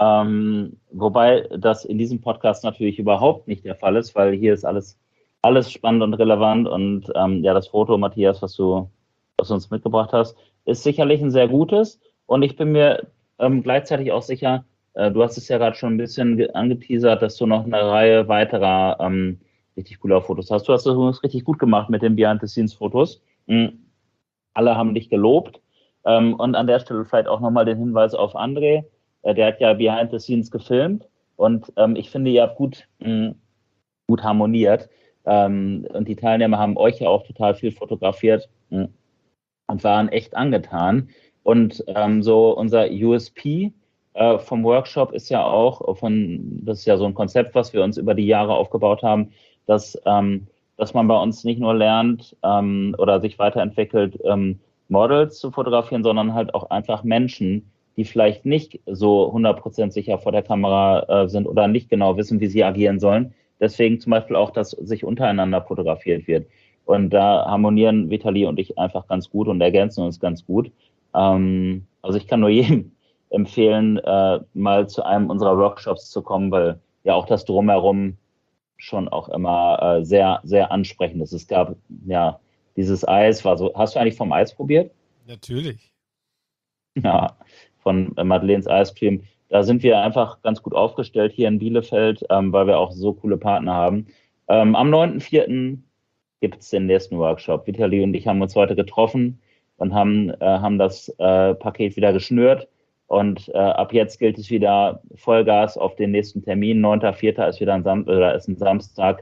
Wobei das in diesem Podcast natürlich überhaupt nicht der Fall ist, weil hier ist alles spannend und relevant. Und ja, das Foto, Matthias, was du uns mitgebracht hast, ist sicherlich ein sehr gutes. Und ich bin mir gleichzeitig auch sicher, du hast es ja gerade schon ein bisschen angeteasert, dass du noch eine Reihe weiterer richtig cooler Fotos hast. Du hast das richtig gut gemacht mit den Behind-the-Scenes-Fotos. Alle haben dich gelobt. Und an der Stelle vielleicht auch nochmal den Hinweis auf André. Der hat ja Behind-the-Scenes gefilmt. Und ich finde, ihr habt gut harmoniert. Und die Teilnehmer haben euch ja auch total viel fotografiert und waren echt angetan. Und so unser USP vom Workshop ist ja auch, das ist ja so ein Konzept, was wir uns über die Jahre aufgebaut haben, dass man bei uns nicht nur lernt oder sich weiterentwickelt, Models zu fotografieren, sondern halt auch einfach Menschen, die vielleicht nicht so 100% sicher vor der Kamera sind oder nicht genau wissen, wie sie agieren sollen. Deswegen zum Beispiel auch, dass sich untereinander fotografiert wird. Und da harmonieren Vitali und ich einfach ganz gut und ergänzen uns ganz gut. Also ich kann nur jedem empfehlen, mal zu einem unserer Workshops zu kommen, weil ja auch das Drumherum schon auch immer sehr, sehr ansprechend ist. Es gab ja dieses Eis, war so. Hast du eigentlich vom Eis probiert? Natürlich. Ja, von Madeleines Ice Cream. Da sind wir einfach ganz gut aufgestellt hier in Bielefeld, weil wir auch so coole Partner haben. Am 9.4. gibt es den nächsten Workshop. Vitali und ich haben uns heute getroffen und haben das Paket wieder geschnürt. Und ab jetzt gilt es wieder Vollgas auf den nächsten Termin. 9.4. ist wieder ein Samstag.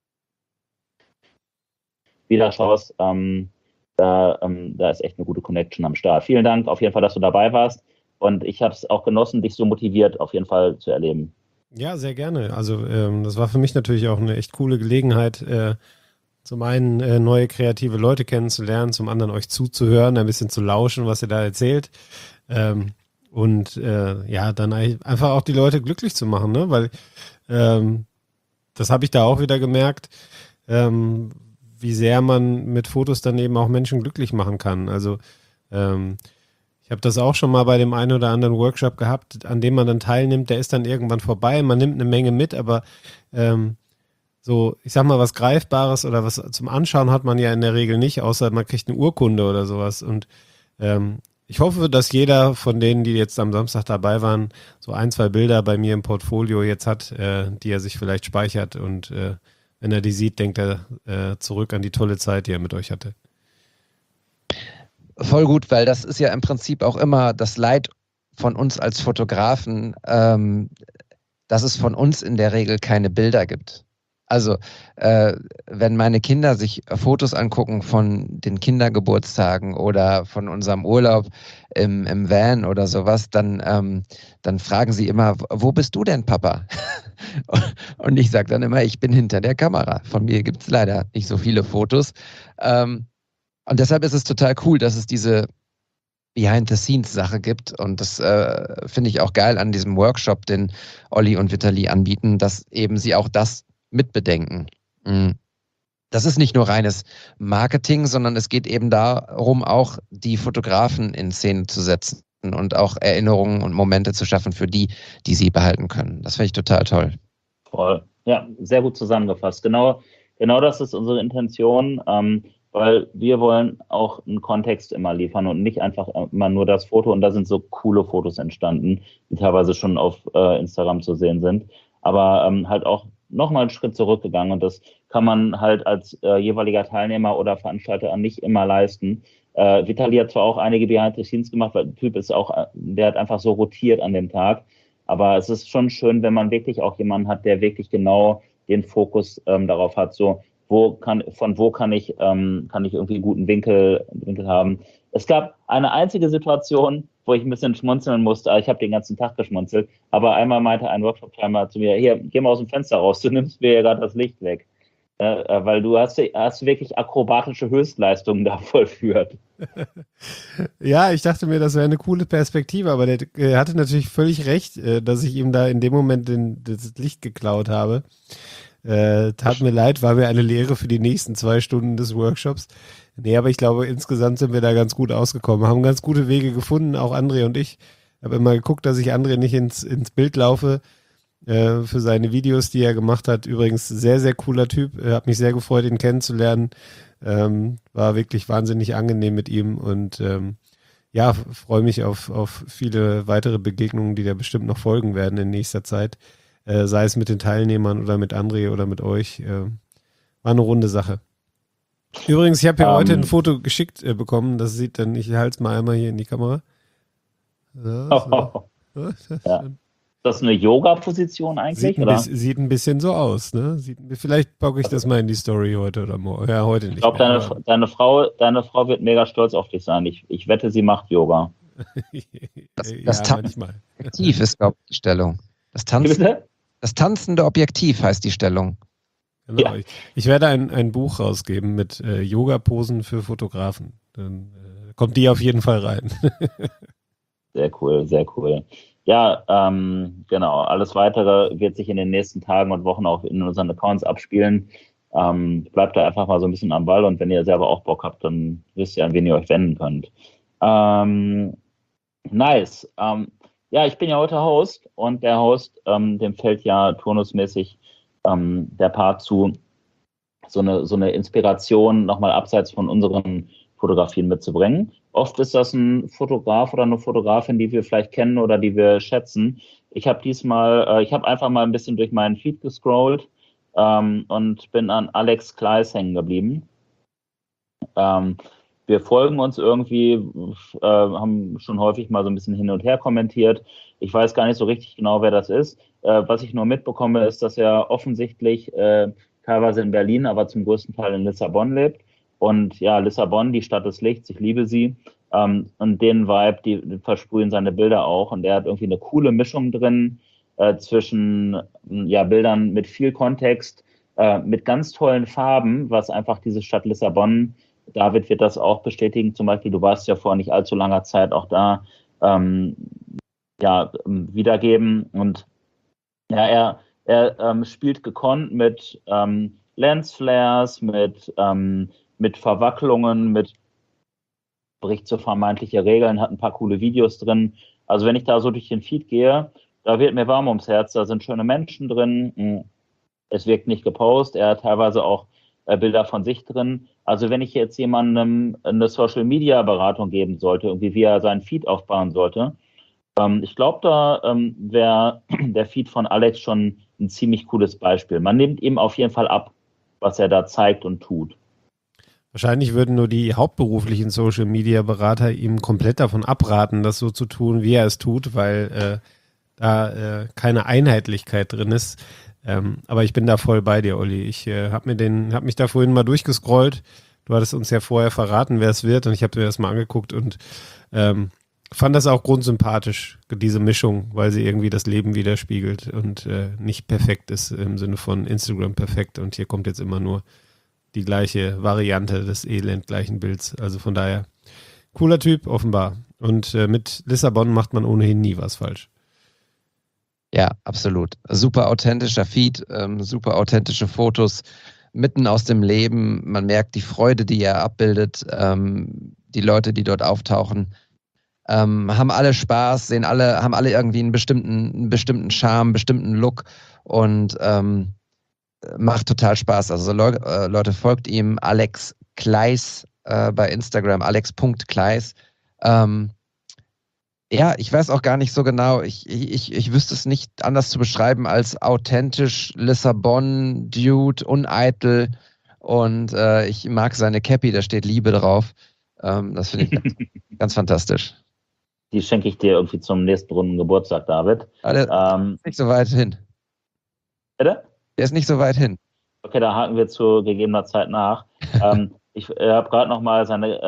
Wieder Chance. Da ist echt eine gute Connection am Start. Vielen Dank auf jeden Fall, dass du dabei warst. Und ich habe es auch genossen, dich so motiviert auf jeden Fall zu erleben. Ja, sehr gerne. Also das war für mich natürlich auch eine echt coole Gelegenheit, zum einen neue kreative Leute kennenzulernen, zum anderen euch zuzuhören, ein bisschen zu lauschen, was ihr da erzählt. Und ja, dann einfach auch die Leute glücklich zu machen, ne? Weil das habe ich da auch wieder gemerkt, wie sehr man mit Fotos dann eben auch Menschen glücklich machen kann. Also ich habe das auch schon mal bei dem einen oder anderen Workshop gehabt, an dem man dann teilnimmt, der ist dann irgendwann vorbei, man nimmt eine Menge mit, aber so, ich sag mal, was Greifbares oder was zum Anschauen hat man ja in der Regel nicht, außer man kriegt eine Urkunde oder sowas. Und ich hoffe, dass jeder von denen, die jetzt am Samstag dabei waren, so 1, 2 Bilder bei mir im Portfolio jetzt hat, die er sich vielleicht speichert und wenn er die sieht, denkt er zurück an die tolle Zeit, die er mit euch hatte. Voll gut, weil das ist ja im Prinzip auch immer das Leid von uns als Fotografen, dass es von uns in der Regel keine Bilder gibt. Also wenn meine Kinder sich Fotos angucken von den Kindergeburtstagen oder von unserem Urlaub im Van oder sowas, dann fragen sie immer, wo bist du denn, Papa? Und ich sage dann immer, ich bin hinter der Kamera. Von mir gibt es leider nicht so viele Fotos. Und deshalb ist es total cool, dass es diese Behind-the-Scenes-Sache gibt. Und das finde ich auch geil an diesem Workshop, den Olli und Vitali anbieten, dass eben sie auch das mitbedenken. Das ist nicht nur reines Marketing, sondern es geht eben darum, auch die Fotografen in Szene zu setzen und auch Erinnerungen und Momente zu schaffen für die sie behalten können. Das finde ich total toll. Voll. Ja, sehr gut zusammengefasst. Genau das ist unsere Intention, weil wir wollen auch einen Kontext immer liefern und nicht einfach immer nur das Foto. Und da sind so coole Fotos entstanden, die teilweise schon auf Instagram zu sehen sind. Aber halt auch nochmal einen Schritt zurückgegangen und das kann man halt als jeweiliger Teilnehmer oder Veranstalter nicht immer leisten. Vitali hat zwar auch einige Behind-the-Scenes gemacht, weil der Typ ist auch, der hat einfach so rotiert an dem Tag, aber es ist schon schön, wenn man wirklich auch jemanden hat, der wirklich genau den Fokus darauf hat, so von wo kann ich irgendwie einen guten Winkel haben. Es gab eine einzige Situation, wo ich ein bisschen schmunzeln musste. Ich habe den ganzen Tag geschmunzelt. Aber einmal meinte ein Workshop-Teilnehmer zu mir, hier, geh mal aus dem Fenster raus, du nimmst mir ja gerade das Licht weg. weil du hast wirklich akrobatische Höchstleistungen da vollführt. Ja, ich dachte mir, das wäre eine coole Perspektive, aber der hatte natürlich völlig recht, dass ich ihm da in dem Moment das Licht geklaut habe. Tat mir leid, war mir eine Lehre für die nächsten 2 Stunden des Workshops. Nee, aber ich glaube, insgesamt sind wir da ganz gut ausgekommen, haben ganz gute Wege gefunden, auch André und ich. Habe immer geguckt, dass ich André nicht ins Bild laufe für seine Videos, die er gemacht hat. Übrigens sehr, sehr cooler Typ. Hat mich sehr gefreut, ihn kennenzulernen. War wirklich wahnsinnig angenehm mit ihm und ja, freue mich auf viele weitere Begegnungen, die da bestimmt noch folgen werden in nächster Zeit. Sei es mit den Teilnehmern oder mit André oder mit euch. War eine runde Sache. Übrigens, ich habe ja heute ein Foto geschickt bekommen. Das sieht dann, ich halte es mal einmal hier in die Kamera. So. Ja. Ist das eine Yoga-Position eigentlich? Sieht ein bisschen so aus, ne? Vielleicht packe ich das mal in die Story heute oder morgen. Ja, heute nicht. Ich glaube, deine Frau wird mega stolz auf dich sein. Ich wette, sie macht Yoga. Das manchmal. Objektiv ist, glaube ich, die Stellung. Das tanzende Objektiv heißt die Stellung. Genau. Ja. Ich werde ein Buch rausgeben mit Yoga-Posen für Fotografen. Dann kommt die auf jeden Fall rein. Sehr cool, sehr cool. Ja, genau. Alles Weitere wird sich in den nächsten Tagen und Wochen auch in unseren Accounts abspielen. Bleibt da einfach mal so ein bisschen am Ball und wenn ihr selber auch Bock habt, dann wisst ihr, an wen ihr euch wenden könnt. Nice. Ja, ich bin ja heute Host und der Host, dem fällt ja turnusmäßig der Part zu, so eine Inspiration nochmal abseits von unseren Fotografien mitzubringen. Oft ist das ein Fotograf oder eine Fotografin, die wir vielleicht kennen oder die wir schätzen. Ich habe einfach mal ein bisschen durch meinen Feed gescrollt und bin an Alex Kleis hängen geblieben. Wir folgen uns irgendwie, haben schon häufig mal so ein bisschen hin und her kommentiert. Ich weiß gar nicht so richtig genau, wer das ist. Was ich nur mitbekomme, ist, dass er offensichtlich teilweise in Berlin, aber zum größten Teil in Lissabon lebt. Und ja, Lissabon, die Stadt des Lichts, ich liebe sie. Und den Vibe, die versprühen seine Bilder auch. Und er hat irgendwie eine coole Mischung drin zwischen Bildern mit viel Kontext, mit ganz tollen Farben, was einfach diese Stadt Lissabon, David wird das auch bestätigen, zum Beispiel, du warst ja vor nicht allzu langer Zeit auch da, wiedergeben. Und ja, er spielt gekonnt mit Lensflares, mit Verwacklungen, bricht so vermeintliche Regeln, hat ein paar coole Videos drin. Also wenn ich da so durch den Feed gehe, da wird mir warm ums Herz, da sind schöne Menschen drin, es wirkt nicht gepostet, er hat teilweise auch Bilder von sich drin. Also wenn ich jetzt jemandem eine Social-Media-Beratung geben sollte, irgendwie wie er seinen Feed aufbauen sollte, ich glaube, da wäre der Feed von Alex schon ein ziemlich cooles Beispiel. Man nimmt ihm auf jeden Fall ab, was er da zeigt und tut. Wahrscheinlich würden nur die hauptberuflichen Social-Media-Berater ihm komplett davon abraten, das so zu tun, wie er es tut, weil da keine Einheitlichkeit drin ist. Aber ich bin da voll bei dir, Olli. Ich habe mich da vorhin mal durchgescrollt. Du hattest uns ja vorher verraten, wer es wird, und ich habe mir das mal angeguckt und fand das auch grundsympathisch, diese Mischung, weil sie irgendwie das Leben widerspiegelt und nicht perfekt ist im Sinne von Instagram perfekt und hier kommt jetzt immer nur die gleiche Variante des elendgleichen Bilds. Also von daher, cooler Typ, offenbar. Und mit Lissabon macht man ohnehin nie was falsch. Ja, absolut. Super authentischer Feed, super authentische Fotos, mitten aus dem Leben. Man merkt die Freude, die er abbildet. Die Leute, die dort auftauchen, haben alle Spaß, haben alle irgendwie einen bestimmten Charme, einen bestimmten Look und macht total Spaß. Also Leute, folgt ihm, Alex Kleis bei Instagram, alex.kleis. Ja, ich weiß auch gar nicht so genau, ich wüsste es nicht anders zu beschreiben als authentisch, Lissabon, Dude, uneitel und ich mag seine Cappy, da steht Liebe drauf. Das finde ich ganz fantastisch. Die schenke ich dir irgendwie zum nächsten runden Geburtstag, David. Der ist nicht so weit hin. Bitte? Der ist nicht so weit hin. Okay, da haken wir zu gegebener Zeit nach. Ich habe gerade nochmal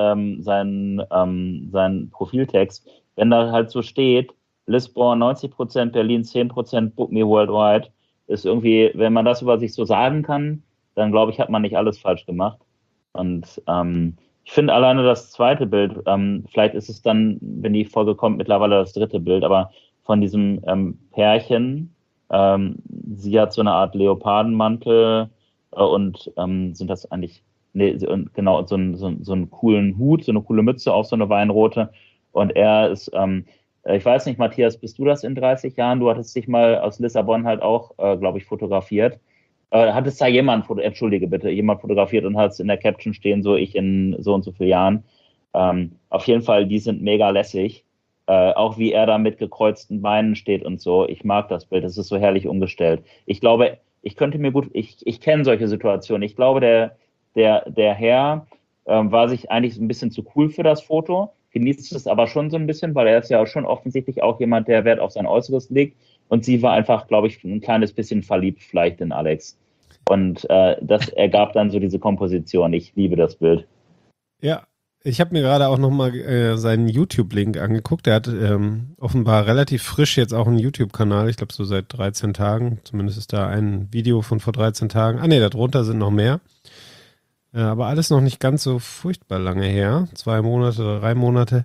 seinen Profiltext. Wenn da halt so steht, Lisbon 90%, Berlin 10%, Book Me Worldwide, ist irgendwie, wenn man das über sich so sagen kann, dann glaube ich, hat man nicht alles falsch gemacht. Und ich finde alleine das zweite Bild, vielleicht ist es dann, wenn die Folge kommt, mittlerweile das dritte Bild, aber von diesem Pärchen, sie hat so eine Art Leopardenmantel und sind das eigentlich, nee, genau, so einen coolen Hut, so eine coole Mütze, auch so eine weinrote. Und er ist, ich weiß nicht, Matthias, bist du das in 30 Jahren? Du hattest dich mal aus Lissabon halt auch, glaube ich, fotografiert. Hattest da jemand fotografiert und hat es in der Caption stehen, so ich in so und so vielen Jahren. Auf jeden Fall, die sind mega lässig. Auch wie er da mit gekreuzten Beinen steht und so. Ich mag das Bild, das ist so herrlich umgestellt. Ich glaube, ich kenne solche Situationen. Ich glaube, der Herr war sich eigentlich ein bisschen zu cool für das Foto, genießt es aber schon so ein bisschen, weil er ist ja schon offensichtlich auch jemand, der Wert auf sein Äußeres legt. Und sie war einfach, glaube ich, ein kleines bisschen verliebt vielleicht in Alex. Und das ergab dann so diese Komposition. Ich liebe das Bild. Ja, ich habe mir gerade auch nochmal seinen YouTube-Link angeguckt. Der hat offenbar relativ frisch jetzt auch einen YouTube-Kanal. Ich glaube so seit 13 Tagen. Zumindest ist da ein Video von vor 13 Tagen. Ah ne, darunter sind noch mehr. Aber alles noch nicht ganz so furchtbar lange her. 2 Monate oder 3 Monate.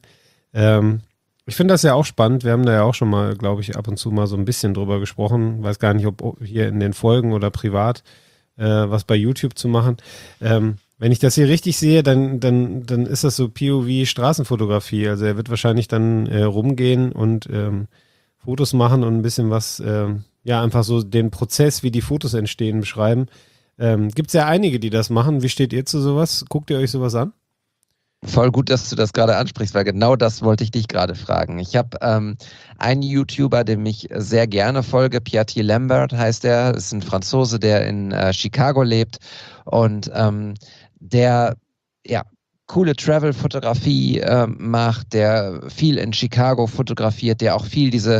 Ich finde das ja auch spannend. Wir haben da ja auch schon mal, glaube ich, ab und zu mal so ein bisschen drüber gesprochen. Weiß gar nicht, ob hier in den Folgen oder privat was bei YouTube zu machen. Wenn ich das hier richtig sehe, dann ist das so POV-Straßenfotografie. Also er wird wahrscheinlich dann rumgehen und Fotos machen und ein bisschen was, einfach so den Prozess, wie die Fotos entstehen, beschreiben. Gibt es ja einige, die das machen. Wie steht ihr zu sowas? Guckt ihr euch sowas an? Voll gut, dass du das gerade ansprichst, weil genau das wollte ich dich gerade fragen. Ich habe einen YouTuber, dem ich sehr gerne folge, Pierre Lambert heißt er, ist ein Franzose, der in Chicago lebt und der coole Travel-Fotografie macht, der viel in Chicago fotografiert, der auch viel diese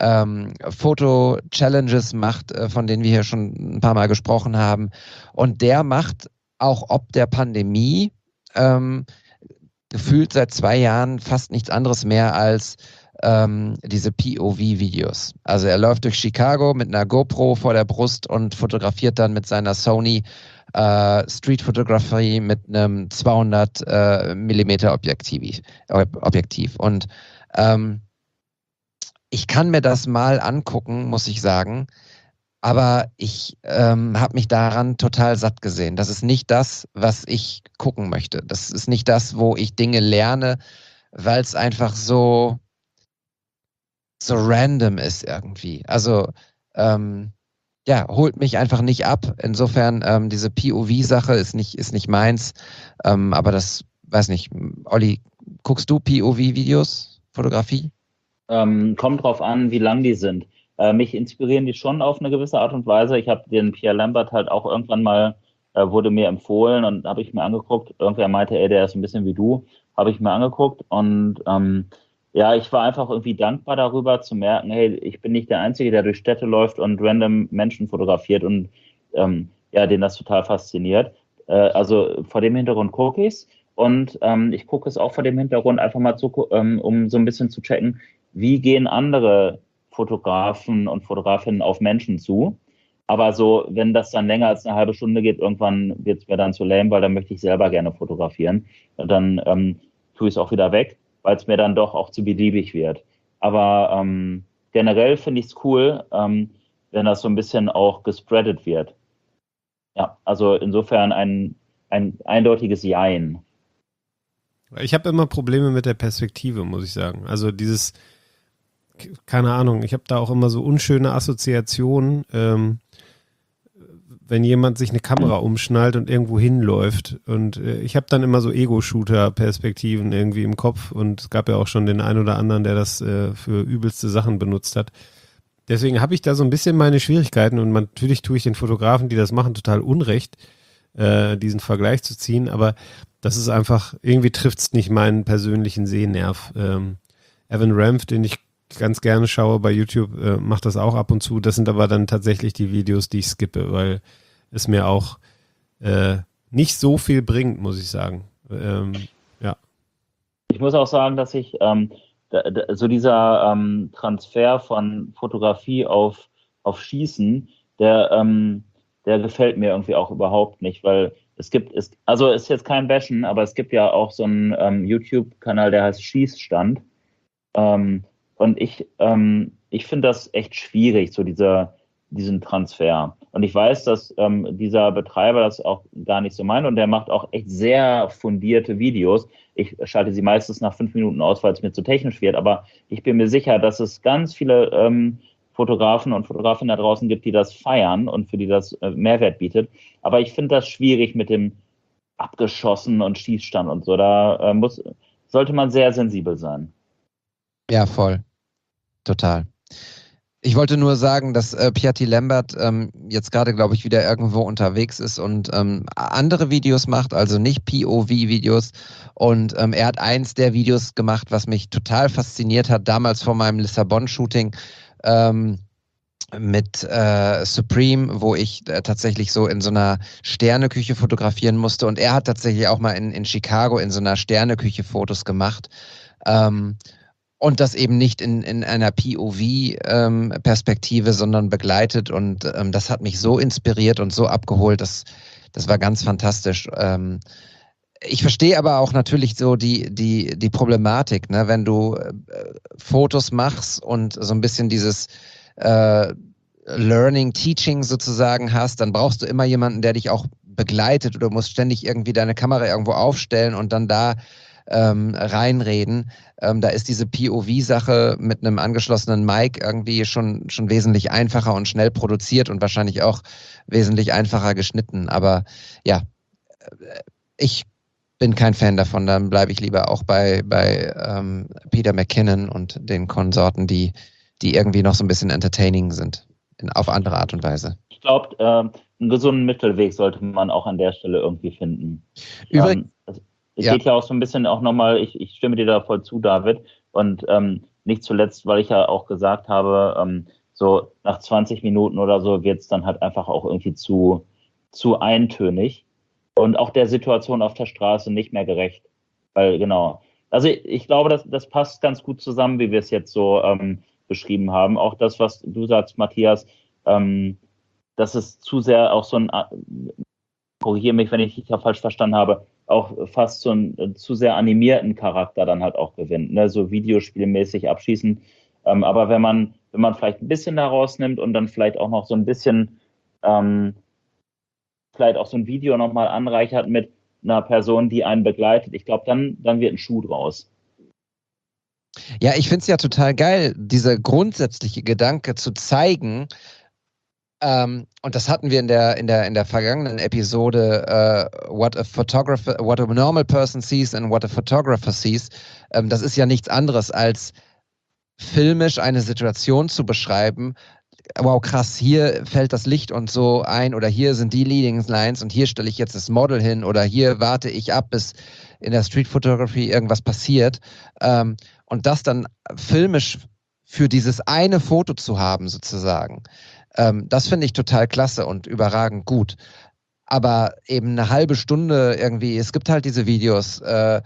Foto-Challenges macht, von denen wir hier schon ein paar Mal gesprochen haben. Und der macht auch ob der Pandemie gefühlt seit 2 Jahren fast nichts anderes mehr als diese POV-Videos. Also er läuft durch Chicago mit einer GoPro vor der Brust und fotografiert dann mit seiner Sony Street-Fotografie mit einem 200 Millimeter Objektiv. Und ich kann mir das mal angucken, muss ich sagen, aber ich habe mich daran total satt gesehen. Das ist nicht das, was ich gucken möchte. Das ist nicht das, wo ich Dinge lerne, weil es einfach so random ist irgendwie. Also holt mich einfach nicht ab. Insofern diese POV-Sache ist nicht meins. Aber das, weiß nicht, Olli, guckst du POV-Videos, Fotografie? Kommt drauf an, wie lang die sind. Mich inspirieren die schon auf eine gewisse Art und Weise. Ich habe den Pierre Lambert halt auch irgendwann mal, wurde mir empfohlen und habe ich mir angeguckt. Irgendwer meinte, der ist ein bisschen wie du. Habe ich mir angeguckt und ich war einfach irgendwie dankbar darüber zu merken, hey, ich bin nicht der Einzige, der durch Städte läuft und random Menschen fotografiert und den das total fasziniert. Also vor dem Hintergrund gucke ich es und ich gucke es auch vor dem Hintergrund einfach mal um so ein bisschen zu checken, wie gehen andere Fotografen und Fotografinnen auf Menschen zu. Aber so, wenn das dann länger als eine halbe Stunde geht, irgendwann wird es mir dann zu lame, weil dann möchte ich selber gerne fotografieren. Und dann tue ich es auch wieder weg, weil es mir dann doch auch zu beliebig wird. Aber generell finde ich es cool, wenn das so ein bisschen auch gespreadet wird. Ja, also insofern ein eindeutiges Jein. Ich habe immer Probleme mit der Perspektive, muss ich sagen. Also dieses, keine Ahnung, ich habe da auch immer so unschöne Assoziationen, wenn jemand sich eine Kamera umschnallt und irgendwo hinläuft. Und ich habe dann immer so Ego-Shooter-Perspektiven irgendwie im Kopf und es gab ja auch schon den einen oder anderen, der das für übelste Sachen benutzt hat. Deswegen habe ich da so ein bisschen meine Schwierigkeiten und natürlich tue ich den Fotografen, die das machen, total Unrecht, diesen Vergleich zu ziehen, aber das ist einfach, irgendwie trifft es nicht meinen persönlichen Sehnerv. Evan Ramph, den ich ganz gerne schaue bei YouTube, macht das auch ab und zu. Das sind aber dann tatsächlich die Videos, die ich skippe, weil es mir auch nicht so viel bringt, muss ich sagen. Ich muss auch sagen, dass ich so dieser Transfer von Fotografie auf Schießen, der der gefällt mir irgendwie auch überhaupt nicht, weil also ist jetzt kein Bashen, aber es gibt ja auch so einen YouTube-Kanal, der heißt Schießstand. Und ich finde das echt schwierig, so diesen Transfer. Und ich weiß, dass dieser Betreiber das auch gar nicht so meint und der macht auch echt sehr fundierte Videos. Ich schalte sie meistens nach 5 Minuten aus, weil es mir zu technisch wird, aber ich bin mir sicher, dass es ganz viele Fotografen und Fotografinnen da draußen gibt, die das feiern und für die das Mehrwert bietet. Aber ich finde das schwierig mit dem Abgeschossen und Schießstand und so. Da sollte man sehr sensibel sein. Ja, voll. Total. Ich wollte nur sagen, dass Pjatti Lambert jetzt gerade, glaube ich, wieder irgendwo unterwegs ist und andere Videos macht, also nicht POV-Videos. Und er hat eins der Videos gemacht, was mich total fasziniert hat, damals vor meinem Lissabon-Shooting mit Supreme, wo ich tatsächlich so in so einer Sterneküche fotografieren musste. Und er hat tatsächlich auch mal in Chicago in so einer Sterneküche Fotos gemacht. Und das eben nicht in einer POV-Perspektive, sondern begleitet. Und das hat mich so inspiriert und so abgeholt. Das war ganz fantastisch. Ich verstehe aber auch natürlich so die Problematik, ne? Wenn du Fotos machst und so ein bisschen dieses Learning, Teaching sozusagen hast, dann brauchst du immer jemanden, der dich auch begleitet, oder musst ständig irgendwie deine Kamera irgendwo aufstellen und dann da reinreden. Da ist diese POV-Sache mit einem angeschlossenen Mic irgendwie schon wesentlich einfacher und schnell produziert und wahrscheinlich auch wesentlich einfacher geschnitten. Aber ja, ich bin kein Fan davon. Dann bleibe ich lieber auch bei Peter McKinnon und den Konsorten, die irgendwie noch so ein bisschen entertaining sind, auf andere Art und Weise. Ich glaube, einen gesunden Mittelweg sollte man auch an der Stelle irgendwie finden. Übrigens, es geht ja auch so ein bisschen auch nochmal, ich stimme dir da voll zu, David, und nicht zuletzt, weil ich ja auch gesagt habe, so nach 20 Minuten oder so wird es dann halt einfach auch irgendwie zu eintönig und auch der Situation auf der Straße nicht mehr gerecht. Weil genau, also ich glaube, das passt ganz gut zusammen, wie wir es jetzt so beschrieben haben. Auch das, was du sagst, Matthias, dass es zu sehr auch so ein, korrigiere mich, wenn ich dich da falsch verstanden habe, auch fast so einen zu sehr animierten Charakter dann halt auch gewinnt, ne? So videospielmäßig abschießen. Aber wenn man vielleicht ein bisschen da rausnimmt und dann vielleicht auch noch so ein bisschen vielleicht auch so ein Video nochmal anreichert mit einer Person, die einen begleitet, ich glaube, dann wird ein Schuh draus. Ja, ich finde es ja total geil, dieser grundsätzliche Gedanke zu zeigen, und das hatten wir in der vergangenen Episode, what a normal person sees and what a photographer sees. Das ist ja nichts anderes als filmisch eine Situation zu beschreiben. Wow, krass, hier fällt das Licht und so ein, oder hier sind die Leading Lines und hier stelle ich jetzt das Model hin, oder hier warte ich ab, bis in der Street Photography irgendwas passiert. Und das dann filmisch für dieses eine Foto zu haben, sozusagen. Das finde ich total klasse und überragend gut. Aber eben eine halbe Stunde irgendwie, es gibt halt diese Videos,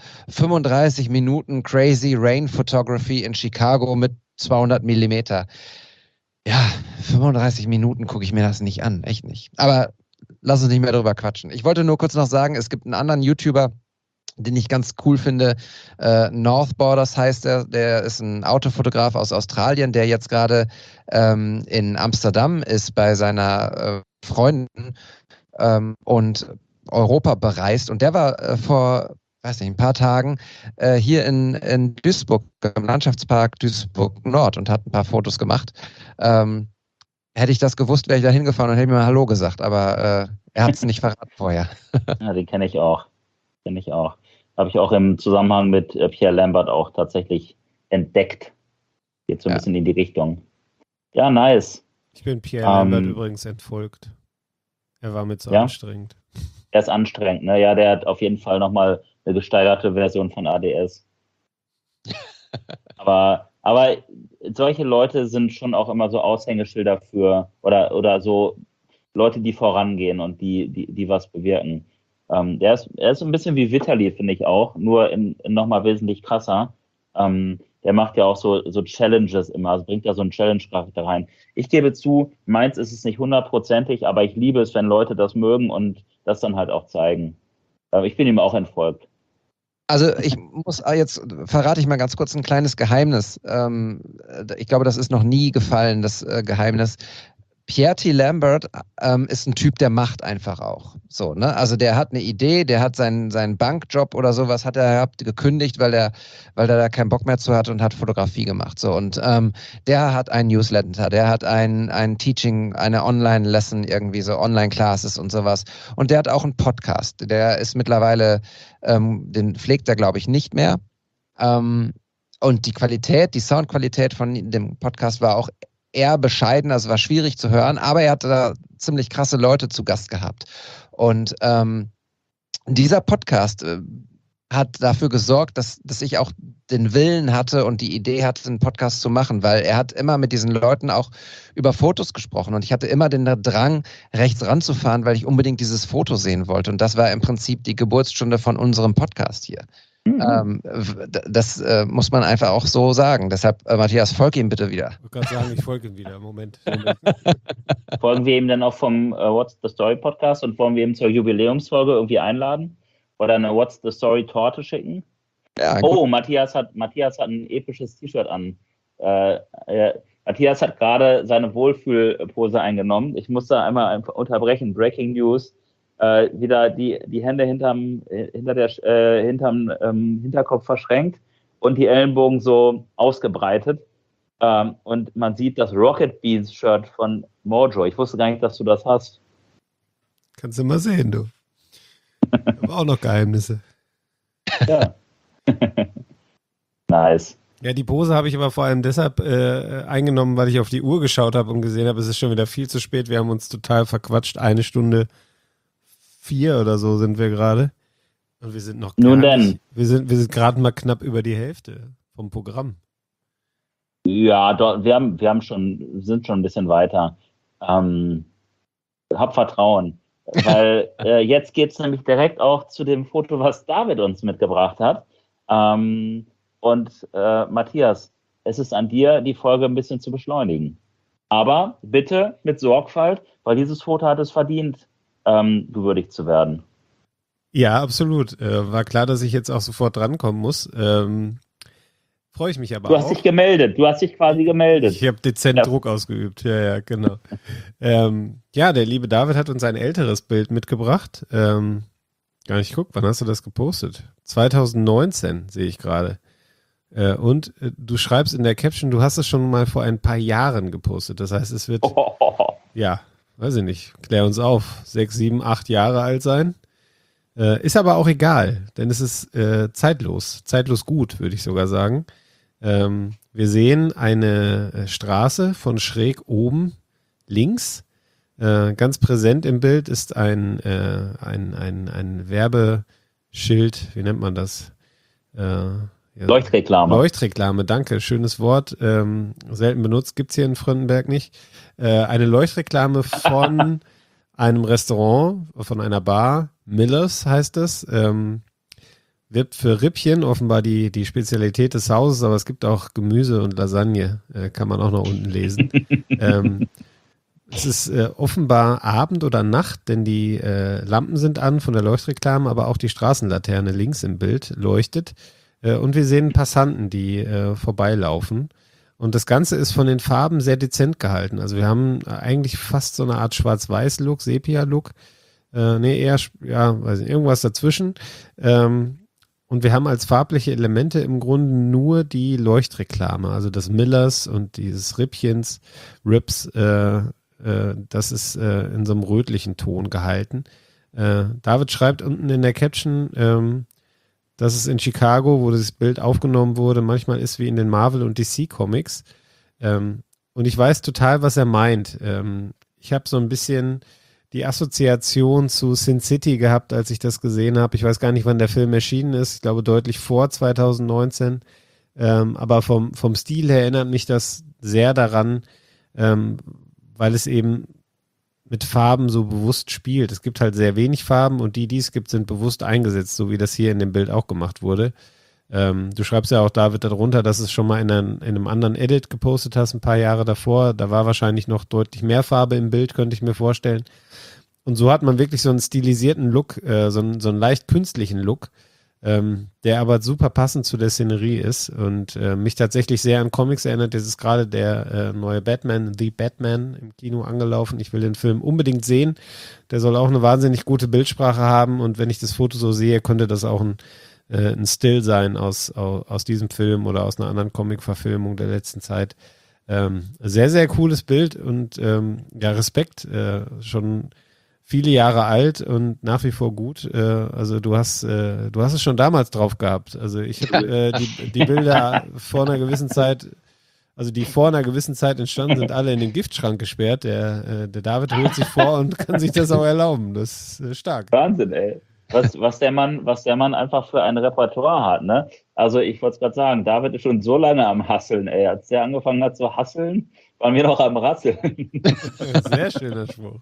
35 Minuten Crazy Rain Photography in Chicago mit 200 Millimeter. Ja, 35 Minuten gucke ich mir das nicht an, echt nicht. Aber lass uns nicht mehr drüber quatschen. Ich wollte nur kurz noch sagen, es gibt einen anderen YouTuber, den ich ganz cool finde. North Borders heißt er. Der ist ein Autofotograf aus Australien, der jetzt gerade in Amsterdam ist bei seiner Freundin und Europa bereist. Und der war vor, weiß nicht, ein paar Tagen hier in Duisburg, im Landschaftspark Duisburg Nord, und hat ein paar Fotos gemacht. Hätte ich das gewusst, wäre ich da hingefahren und hätte mir mal Hallo gesagt. Aber er hat es nicht verraten vorher. Ja, den kenne ich auch. Habe ich auch im Zusammenhang mit Pierre Lambert auch tatsächlich entdeckt. Geht so ein bisschen in die Richtung. Ja, nice. Ich bin Pierre Lambert übrigens entfolgt. Er war mir zu anstrengend. Er ist anstrengend, ne? Ja, der hat auf jeden Fall nochmal eine gesteigerte Version von ADS. aber solche Leute sind schon auch immer so Aushängeschilder für, oder so Leute, die vorangehen und die was bewirken. Er ist so ein bisschen wie Vitali, finde ich auch, nur nochmal wesentlich krasser. Der der macht ja auch so Challenges immer, also bringt da so einen Challenge-Charakter rein. Ich gebe zu, meins ist es nicht 100%ig, aber ich liebe es, wenn Leute das mögen und das dann halt auch zeigen. Ich bin ihm auch entfolgt. Also ich muss jetzt, verrate ich mal ganz kurz ein kleines Geheimnis. Ich glaube, das ist noch nie gefallen, das Geheimnis. Pierre T. Lambert ist ein Typ, der macht einfach auch. So, ne? Also der hat eine Idee, der hat seinen Bankjob oder sowas hat er gehabt, gekündigt, weil er da keinen Bock mehr zu hat und hat Fotografie gemacht. So, und der hat einen Newsletter, der hat ein Teaching, eine Online-Lesson, irgendwie so Online-Classes und sowas. Und der hat auch einen Podcast. Der ist mittlerweile, den pflegt er, glaube ich, nicht mehr. Und die Soundqualität von dem Podcast war auch eher bescheiden, also war schwierig zu hören, aber er hatte da ziemlich krasse Leute zu Gast gehabt. Und dieser Podcast hat dafür gesorgt, dass ich auch den Willen hatte und die Idee hatte, einen Podcast zu machen, weil er hat immer mit diesen Leuten auch über Fotos gesprochen und ich hatte immer den Drang, rechts ranzufahren, weil ich unbedingt dieses Foto sehen wollte. Und das war im Prinzip die Geburtsstunde von unserem Podcast hier. Das muss man einfach auch so sagen. Deshalb, Matthias, folge ihm bitte wieder. Ich kann sagen, ich folge ihm wieder. Moment. Folgen wir ihm dann auch vom What's the Story Podcast und wollen wir ihm zur Jubiläumsfolge irgendwie einladen? Oder eine What's the Story Torte schicken? Ja, oh, Matthias hat ein episches T-Shirt an. Matthias hat gerade seine Wohlfühlpose eingenommen. Ich muss da einmal unterbrechen. Breaking News. Wieder die Hände hinterm Hinterkopf verschränkt und die Ellenbogen so ausgebreitet. Und man sieht das Rocket Beans Shirt von Mojo. Ich wusste gar nicht, dass du das hast. Kannst du mal sehen, du. Aber auch noch Geheimnisse. Ja. Nice. Ja, die Pose habe ich aber vor allem deshalb eingenommen, weil ich auf die Uhr geschaut habe und gesehen habe, es ist schon wieder viel zu spät. Wir haben uns total verquatscht. 1:04 oder so sind wir gerade. Und wir sind noch gar nicht. Wir sind gerade mal knapp über die Hälfte vom Programm. Ja, wir sind schon ein bisschen weiter. Hab Vertrauen. Weil jetzt geht es nämlich direkt auch zu dem Foto, was David uns mitgebracht hat. Matthias, es ist an dir, die Folge ein bisschen zu beschleunigen. Aber bitte mit Sorgfalt, weil dieses Foto hat es verdient, gewürdigt zu werden. Ja, absolut. War klar, dass ich jetzt auch sofort drankommen muss. Freue ich mich aber auch. Du hast dich gemeldet. Du hast dich quasi gemeldet. Ich habe dezent Druck ausgeübt. Ja, genau. Ja, der liebe David hat uns ein älteres Bild mitgebracht. Gar nicht guck, wann hast du das gepostet? 2019 sehe ich gerade. Und du schreibst in der Caption, du hast es schon mal vor ein paar Jahren gepostet. Das heißt, es wird, ja, weiß ich nicht, klär uns auf, 6, 7, 8 Jahre alt sein. Ist aber auch egal, denn es ist zeitlos gut, würde ich sogar sagen. Wir sehen eine Straße von schräg oben links. Ganz präsent im Bild ist ein Werbeschild, wie nennt man das? Leuchtreklame. Leuchtreklame, danke, schönes Wort. Selten benutzt, gibt es hier in Fröndenberg nicht. Eine Leuchtreklame von einem Restaurant, von einer Bar, Millers heißt es, wirbt für Rippchen, offenbar die Spezialität des Hauses, aber es gibt auch Gemüse und Lasagne, kann man auch noch unten lesen. Es ist offenbar Abend oder Nacht, denn die Lampen sind an von der Leuchtreklame, aber auch die Straßenlaterne links im Bild leuchtet. Und wir sehen Passanten, die vorbeilaufen. Und das Ganze ist von den Farben sehr dezent gehalten. Also wir haben eigentlich fast so eine Art Schwarz-Weiß-Look, Sepia-Look. Eher, ja, weiß nicht, irgendwas dazwischen. Und wir haben als farbliche Elemente im Grunde nur die Leuchtreklame. Also das Millers und dieses Rippchens, Rips, das ist in so einem rötlichen Ton gehalten. David schreibt unten in der Caption, dass es in Chicago, wo das Bild aufgenommen wurde, manchmal ist wie in den Marvel- und DC-Comics. Und ich weiß total, was er meint. Ich habe so ein bisschen die Assoziation zu Sin City gehabt, als ich das gesehen habe. Ich weiß gar nicht, wann der Film erschienen ist. Ich glaube, deutlich vor 2019. Aber vom Stil her erinnert mich das sehr daran, weil es eben mit Farben so bewusst spielt. Es gibt halt sehr wenig Farben und die es gibt, sind bewusst eingesetzt, so wie das hier in dem Bild auch gemacht wurde. Du schreibst ja auch, David, darunter, dass es schon mal in einem anderen Edit gepostet hast, ein paar Jahre davor. Da war wahrscheinlich noch deutlich mehr Farbe im Bild, könnte ich mir vorstellen. Und so hat man wirklich so einen stilisierten Look, so einen leicht künstlichen Look, der aber super passend zu der Szenerie ist und mich tatsächlich sehr an Comics erinnert. Das ist gerade der neue Batman, The Batman, im Kino angelaufen. Ich will den Film unbedingt sehen. Der soll auch eine wahnsinnig gute Bildsprache haben und wenn ich das Foto so sehe, könnte das auch ein Still sein aus diesem Film oder aus einer anderen Comic-Verfilmung der letzten Zeit. Sehr, sehr cooles Bild und ja, Respekt, schon viele Jahre alt und nach wie vor gut. Also du hast es schon damals drauf gehabt. Also ich habe die Bilder vor einer gewissen Zeit, also die vor einer gewissen Zeit entstanden sind, alle in den Giftschrank gesperrt. Der David holt sich vor und kann sich das auch erlauben. Das ist stark. Wahnsinn, ey. Was der Mann einfach für ein Repertoire hat, ne? Also ich wollte es gerade sagen, David ist schon so lange am Hasseln, ey. Als der angefangen hat zu hasseln, waren wir noch am Rasseln. Sehr schöner Spruch.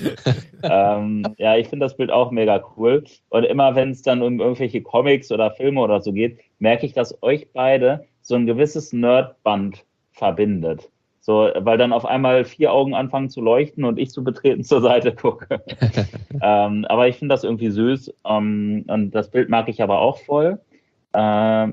Ja, ich finde das Bild auch mega cool. Und immer wenn es dann um irgendwelche Comics oder Filme oder so geht, merke ich, dass euch beide so ein gewisses Nerdband verbindet. So, weil dann auf einmal 4 Augen anfangen zu leuchten und ich so betreten zur Seite gucke. Aber ich finde das irgendwie süß. Und das Bild mag ich aber auch voll. Ja,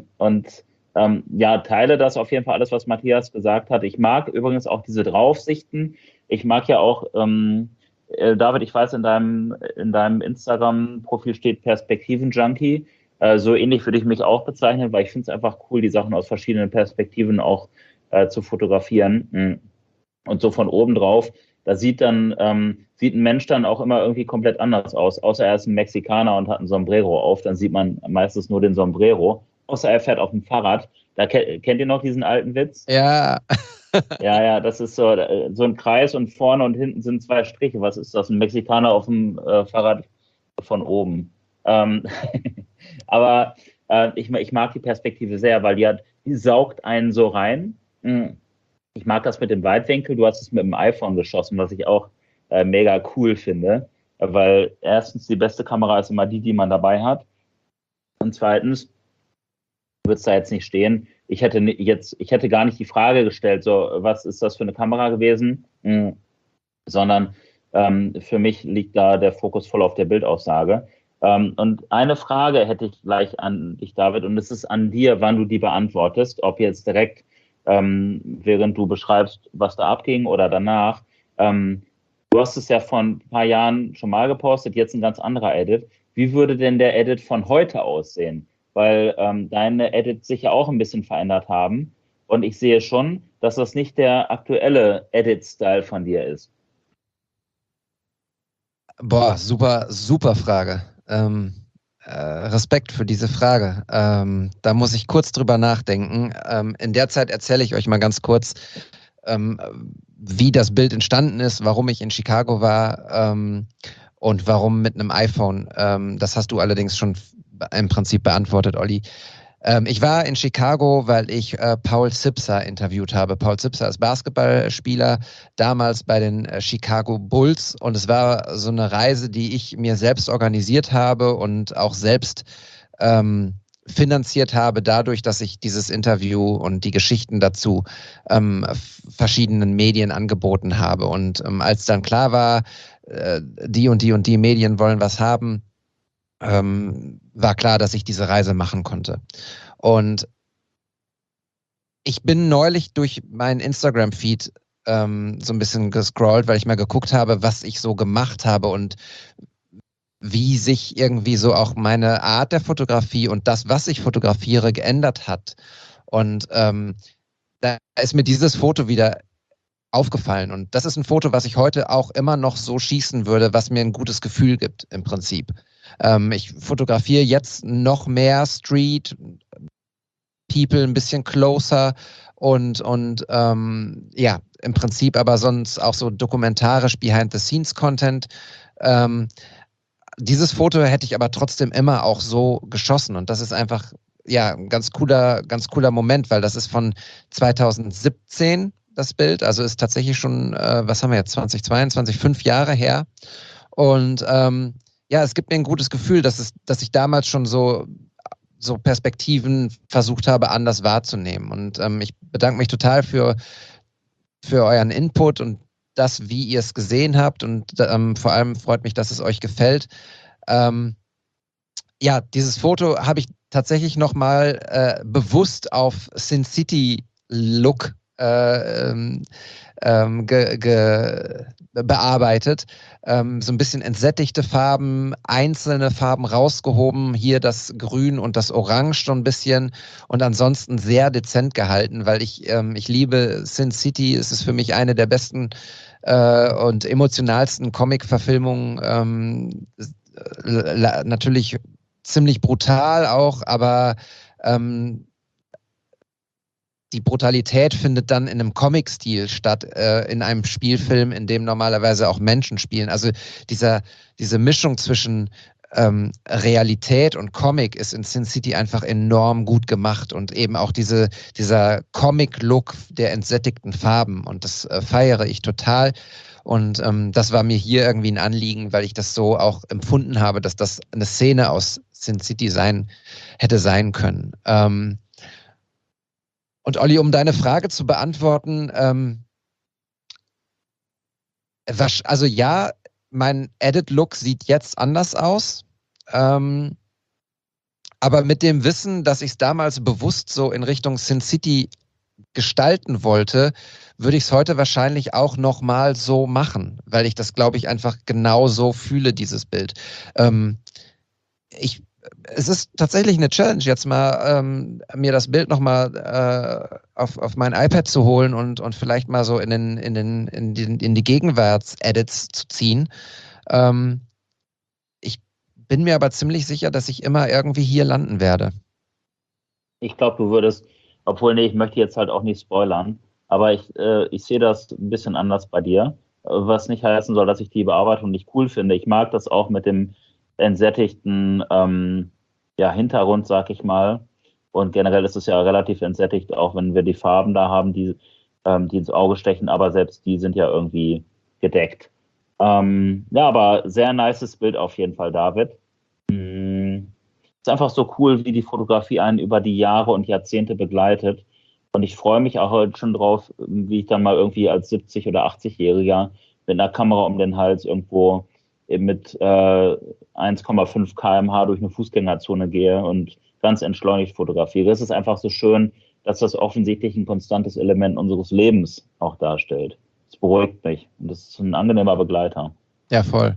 teile das auf jeden Fall alles, was Matthias gesagt hat. Ich mag übrigens auch diese Draufsichten. Ich mag ja auch, David, ich weiß, in deinem Instagram-Profil steht Perspektiven-Junkie. So ähnlich würde ich mich auch bezeichnen, weil ich finde es einfach cool, die Sachen aus verschiedenen Perspektiven auch zu fotografieren. Und so von oben drauf, da sieht ein Mensch dann auch immer irgendwie komplett anders aus. Außer er ist ein Mexikaner und hat ein Sombrero auf, dann sieht man meistens nur den Sombrero. Außer er fährt auf dem Fahrrad. Kennt ihr noch diesen alten Witz? Ja. Ja, das ist so ein Kreis und vorne und hinten sind 2 Striche. Was ist das? Ein Mexikaner auf dem Fahrrad von oben. Aber ich mag die Perspektive sehr, weil die saugt einen so rein. Ich mag das mit dem Weitwinkel. Du hast es mit dem iPhone geschossen, was ich auch mega cool finde, weil erstens die beste Kamera ist immer die man dabei hat. Und zweitens wird es da jetzt nicht stehen. Ich hätte gar nicht die Frage gestellt, so, was ist das für eine Kamera gewesen? Sondern für mich liegt da der Fokus voll auf der Bildaussage. Und eine Frage hätte ich gleich an dich, David, und es ist an dir, wann du die beantwortest, ob jetzt direkt, während du beschreibst, was da abging oder danach. Du hast es ja vor ein paar Jahren schon mal gepostet, jetzt ein ganz anderer Edit. Wie würde denn der Edit von heute aussehen? Weil deine Edits sich ja auch ein bisschen verändert haben. Und ich sehe schon, dass das nicht der aktuelle Edit-Style von dir ist. Boah, super, super Frage. Respekt für diese Frage. Da muss ich kurz drüber nachdenken. In der Zeit erzähle ich euch mal ganz kurz, wie das Bild entstanden ist, warum ich in Chicago war und warum mit einem iPhone. Das hast du allerdings schon im Prinzip beantwortet, Olli. Ich war in Chicago, weil ich Paul Zipser interviewt habe. Paul Zipser ist Basketballspieler, damals bei den Chicago Bulls. Und es war so eine Reise, die ich mir selbst organisiert habe und auch selbst finanziert habe, dadurch, dass ich dieses Interview und die Geschichten dazu verschiedenen Medien angeboten habe. Und als dann klar war, die und die Medien wollen was haben, war klar, dass ich diese Reise machen konnte. Und ich bin neulich durch meinen Instagram-Feed so ein bisschen gescrollt, weil ich mal geguckt habe, was ich so gemacht habe und wie sich irgendwie so auch meine Art der Fotografie und das, was ich fotografiere, geändert hat. Und da ist mir dieses Foto wieder aufgefallen. Und das ist ein Foto, was ich heute auch immer noch so schießen würde, was mir ein gutes Gefühl gibt, im Prinzip. Ich fotografiere jetzt noch mehr Street People, ein bisschen closer und ja, im Prinzip aber sonst auch so dokumentarisch Behind-the-Scenes-Content. Dieses Foto hätte ich aber trotzdem immer auch so geschossen und das ist einfach ja ein ganz cooler Moment, weil das ist von 2017 das Bild, also ist tatsächlich schon, was haben wir jetzt, 2022, 5 Jahre her und ja, es gibt mir ein gutes Gefühl, dass ich damals schon so so Perspektiven versucht habe, anders wahrzunehmen. Und ich bedanke mich total für euren Input und das, wie ihr es gesehen habt. Und vor allem freut mich, dass es euch gefällt. Ja, dieses Foto habe ich tatsächlich nochmal bewusst auf Sin City Look bearbeitet. So ein bisschen entsättigte Farben, einzelne Farben rausgehoben, hier das Grün und das Orange so ein bisschen und ansonsten sehr dezent gehalten, weil ich liebe Sin City. Es ist für mich eine der besten und emotionalsten Comic-Verfilmungen. Natürlich ziemlich brutal auch, aber die Brutalität findet dann in einem Comic-Stil statt, in einem Spielfilm, in dem normalerweise auch Menschen spielen. Also diese Mischung zwischen Realität und Comic ist in Sin City einfach enorm gut gemacht und eben auch dieser Comic-Look der entsättigten Farben und das feiere ich total. Und das war mir hier irgendwie ein Anliegen, weil ich das so auch empfunden habe, dass das eine Szene aus Sin City hätte sein können. Und Olli, um deine Frage zu beantworten, also ja, mein Edit-Look sieht jetzt anders aus, aber mit dem Wissen, dass ich es damals bewusst so in Richtung Sin City gestalten wollte, würde ich es heute wahrscheinlich auch nochmal so machen, weil ich das, glaube ich, einfach genau so fühle, dieses Bild. Es ist tatsächlich eine Challenge, jetzt mal mir das Bild nochmal auf mein iPad zu holen und vielleicht mal so in die Gegenwarts-Edits zu ziehen. Ich bin mir aber ziemlich sicher, dass ich immer irgendwie hier landen werde. Ich glaube, du würdest, obwohl, nee, ich möchte jetzt halt auch nicht spoilern, aber ich sehe das ein bisschen anders bei dir, was nicht heißen soll, dass ich die Bearbeitung nicht cool finde. Ich mag das auch mit dem entsättigten Hintergrund, sag ich mal. Und generell ist es ja relativ entsättigt, auch wenn wir die Farben da haben, die ins Auge stechen, aber selbst die sind ja irgendwie gedeckt. Aber sehr nices Bild auf jeden Fall, David. Ist einfach so cool, wie die Fotografie einen über die Jahre und Jahrzehnte begleitet. Und ich freue mich auch heute schon drauf, wie ich dann mal irgendwie als 70- oder 80-Jähriger mit einer Kamera um den Hals irgendwo mit 1,5 km/h durch eine Fußgängerzone gehe und ganz entschleunigt fotografiere. Es ist einfach so schön, dass das offensichtlich ein konstantes Element unseres Lebens auch darstellt. Das beruhigt mich und das ist ein angenehmer Begleiter. Ja, voll.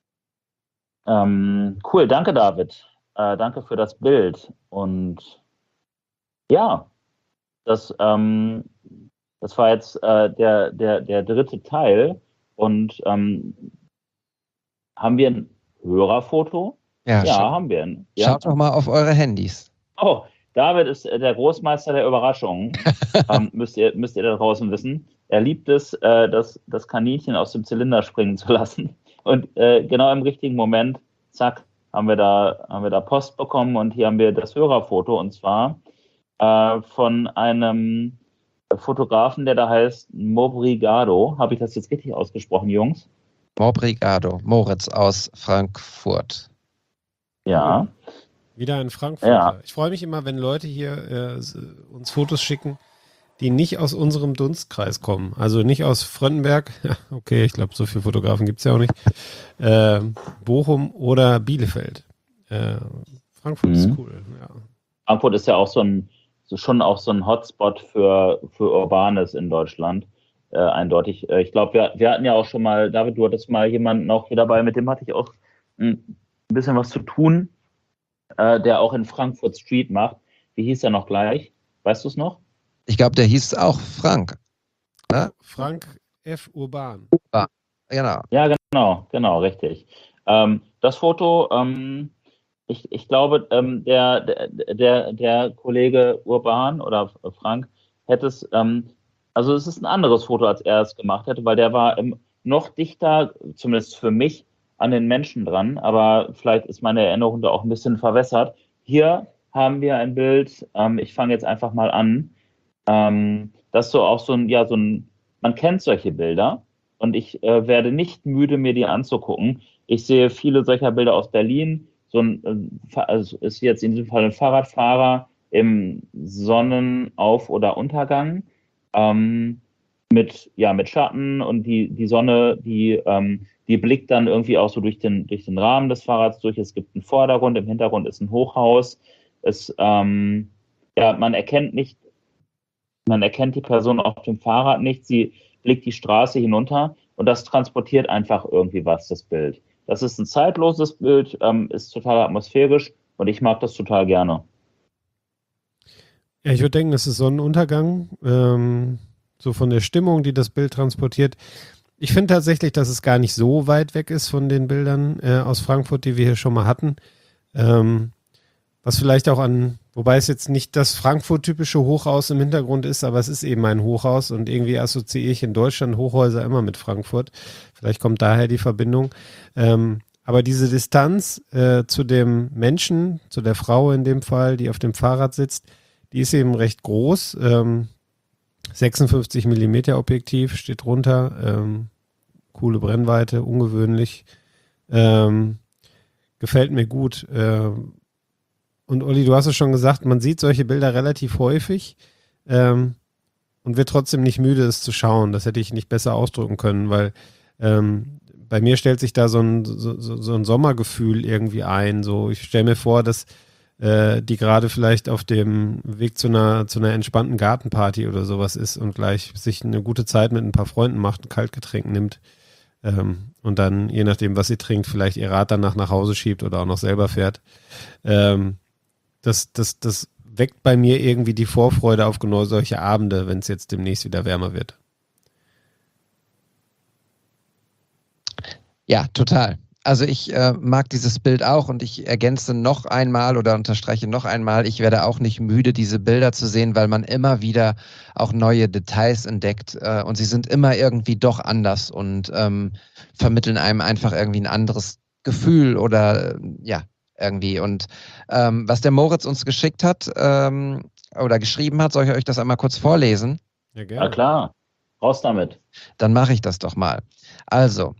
Cool, danke David. Danke für das Bild. Und ja, das war jetzt der dritte Teil. Und haben wir ein Hörerfoto? Ja, haben wir. Ja. Schaut doch mal auf eure Handys. Oh, David ist der Großmeister der Überraschungen. Müsst ihr da draußen wissen. Er liebt es, das Kaninchen aus dem Zylinder springen zu lassen. Und genau im richtigen Moment, zack, haben wir da Post bekommen und hier haben wir das Hörerfoto und zwar von einem Fotografen, der da heißt Mobrigado. Habe ich das jetzt richtig ausgesprochen, Jungs? Mobrigado, Moritz aus Frankfurt. Ja. Wieder ein Frankfurter. Ja. Ich freue mich immer, wenn Leute hier uns Fotos schicken, die nicht aus unserem Dunstkreis kommen. Also nicht aus Fröndenberg, okay, ich glaube, so viele Fotografen gibt es ja auch nicht, Bochum oder Bielefeld. Frankfurt ist cool, ja. Frankfurt ist ja auch schon auch so ein Hotspot für Urbanes in Deutschland, eindeutig. Ich glaube, wir hatten ja auch schon mal, David, du hattest mal jemanden auch hier dabei, mit dem hatte ich auch ein bisschen was zu tun, der auch in Frankfurt Street macht. Wie hieß er noch gleich? Weißt du es noch? Ich glaube, der hieß auch Frank. Ne? Frank F. Urban. Genau. Ja, genau, richtig. Das Foto, ich glaube, der Kollege Urban oder Frank hätte es, also es ist ein anderes Foto, als er es gemacht hätte, weil der war noch dichter, zumindest für mich, an den Menschen dran, aber vielleicht ist meine Erinnerung da auch ein bisschen verwässert. Hier haben wir ein Bild, ich fange jetzt einfach mal an, das ist so auch man kennt solche Bilder und ich werde nicht müde, mir die anzugucken. Ich sehe viele solcher Bilder aus Berlin, also ist jetzt in diesem Fall ein Fahrradfahrer im Sonnenauf- oder Untergang, mit Schatten, und die Sonne, die blickt dann irgendwie auch so durch den Rahmen des Fahrrads durch. Es gibt einen Vordergrund, im Hintergrund ist ein Hochhaus. Man erkennt die Person auf dem Fahrrad nicht, sie blickt die Straße hinunter, und das transportiert einfach irgendwie was, das Bild. Das ist ein zeitloses Bild, ist total atmosphärisch, und ich mag das total gerne. Ja, ich würde denken, das ist Sonnenuntergang, so von der Stimmung, die das Bild transportiert. Ich finde tatsächlich, dass es gar nicht so weit weg ist von den Bildern aus Frankfurt, die wir hier schon mal hatten. Was vielleicht auch wobei es jetzt nicht das Frankfurt-typische Hochhaus im Hintergrund ist, aber es ist eben ein Hochhaus, und irgendwie assoziiere ich in Deutschland Hochhäuser immer mit Frankfurt. Vielleicht kommt daher die Verbindung. Aber diese Distanz zu dem Menschen, zu der Frau in dem Fall, die auf dem Fahrrad sitzt, die ist eben recht groß. 56 mm Objektiv steht drunter. Coole Brennweite, ungewöhnlich. Gefällt mir gut. Und Olli, du hast es schon gesagt, man sieht solche Bilder relativ häufig und wird trotzdem nicht müde, es zu schauen. Das hätte ich nicht besser ausdrücken können, weil bei mir stellt sich da so ein Sommergefühl irgendwie ein. So, ich stelle mir vor, dass die gerade vielleicht auf dem Weg zu einer entspannten Gartenparty oder sowas ist und gleich sich eine gute Zeit mit ein paar Freunden macht, ein Kaltgetränk nimmt und dann, je nachdem, was sie trinkt, vielleicht ihr Rad danach nach Hause schiebt oder auch noch selber fährt. Das weckt bei mir irgendwie die Vorfreude auf genau solche Abende, wenn es jetzt demnächst wieder wärmer wird. Ja, total. Also ich mag dieses Bild auch, und ich ergänze noch einmal oder unterstreiche noch einmal, ich werde auch nicht müde, diese Bilder zu sehen, weil man immer wieder auch neue Details entdeckt, und sie sind immer irgendwie doch anders und vermitteln einem einfach irgendwie ein anderes Gefühl oder irgendwie. Und was der Moritz uns geschickt hat oder geschrieben hat, soll ich euch das einmal kurz vorlesen? Ja, gerne. Na klar, raus damit. Dann mache ich das doch mal. Also,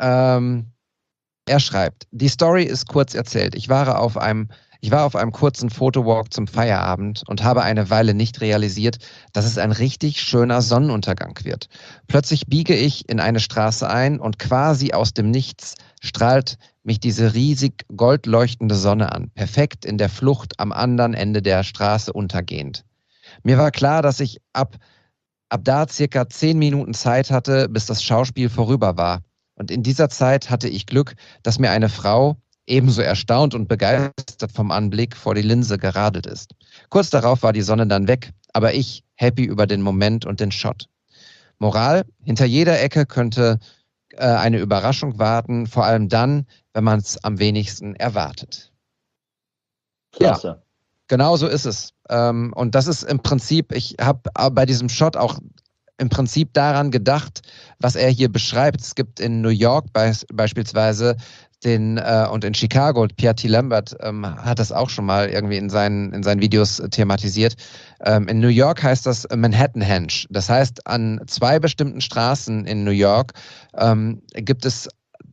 er schreibt, die Story ist kurz erzählt. Ich war auf einem kurzen Fotowalk zum Feierabend und habe eine Weile nicht realisiert, dass es ein richtig schöner Sonnenuntergang wird. Plötzlich biege ich in eine Straße ein und quasi aus dem Nichts strahlt mich diese riesig goldleuchtende Sonne an, perfekt in der Flucht am anderen Ende der Straße untergehend. Mir war klar, dass ich ab da circa 10 Minuten Zeit hatte, bis das Schauspiel vorüber war. Und in dieser Zeit hatte ich Glück, dass mir eine Frau, ebenso erstaunt und begeistert vom Anblick, vor die Linse geradelt ist. Kurz darauf war die Sonne dann weg, aber ich happy über den Moment und den Shot. Moral: Hinter jeder Ecke könnte eine Überraschung warten, vor allem dann, wenn man es am wenigsten erwartet. Klasse. Ja, genau so ist es. Und das ist im Prinzip, ich habe bei diesem Shot auch im Prinzip daran gedacht, was er hier beschreibt. Es gibt in New York beispielsweise und in Chicago, Pierre T. Lambert hat das auch schon mal irgendwie in seinen Videos thematisiert. In New York heißt das Manhattanhenge. Das heißt, an 2 bestimmten Straßen in New York gibt es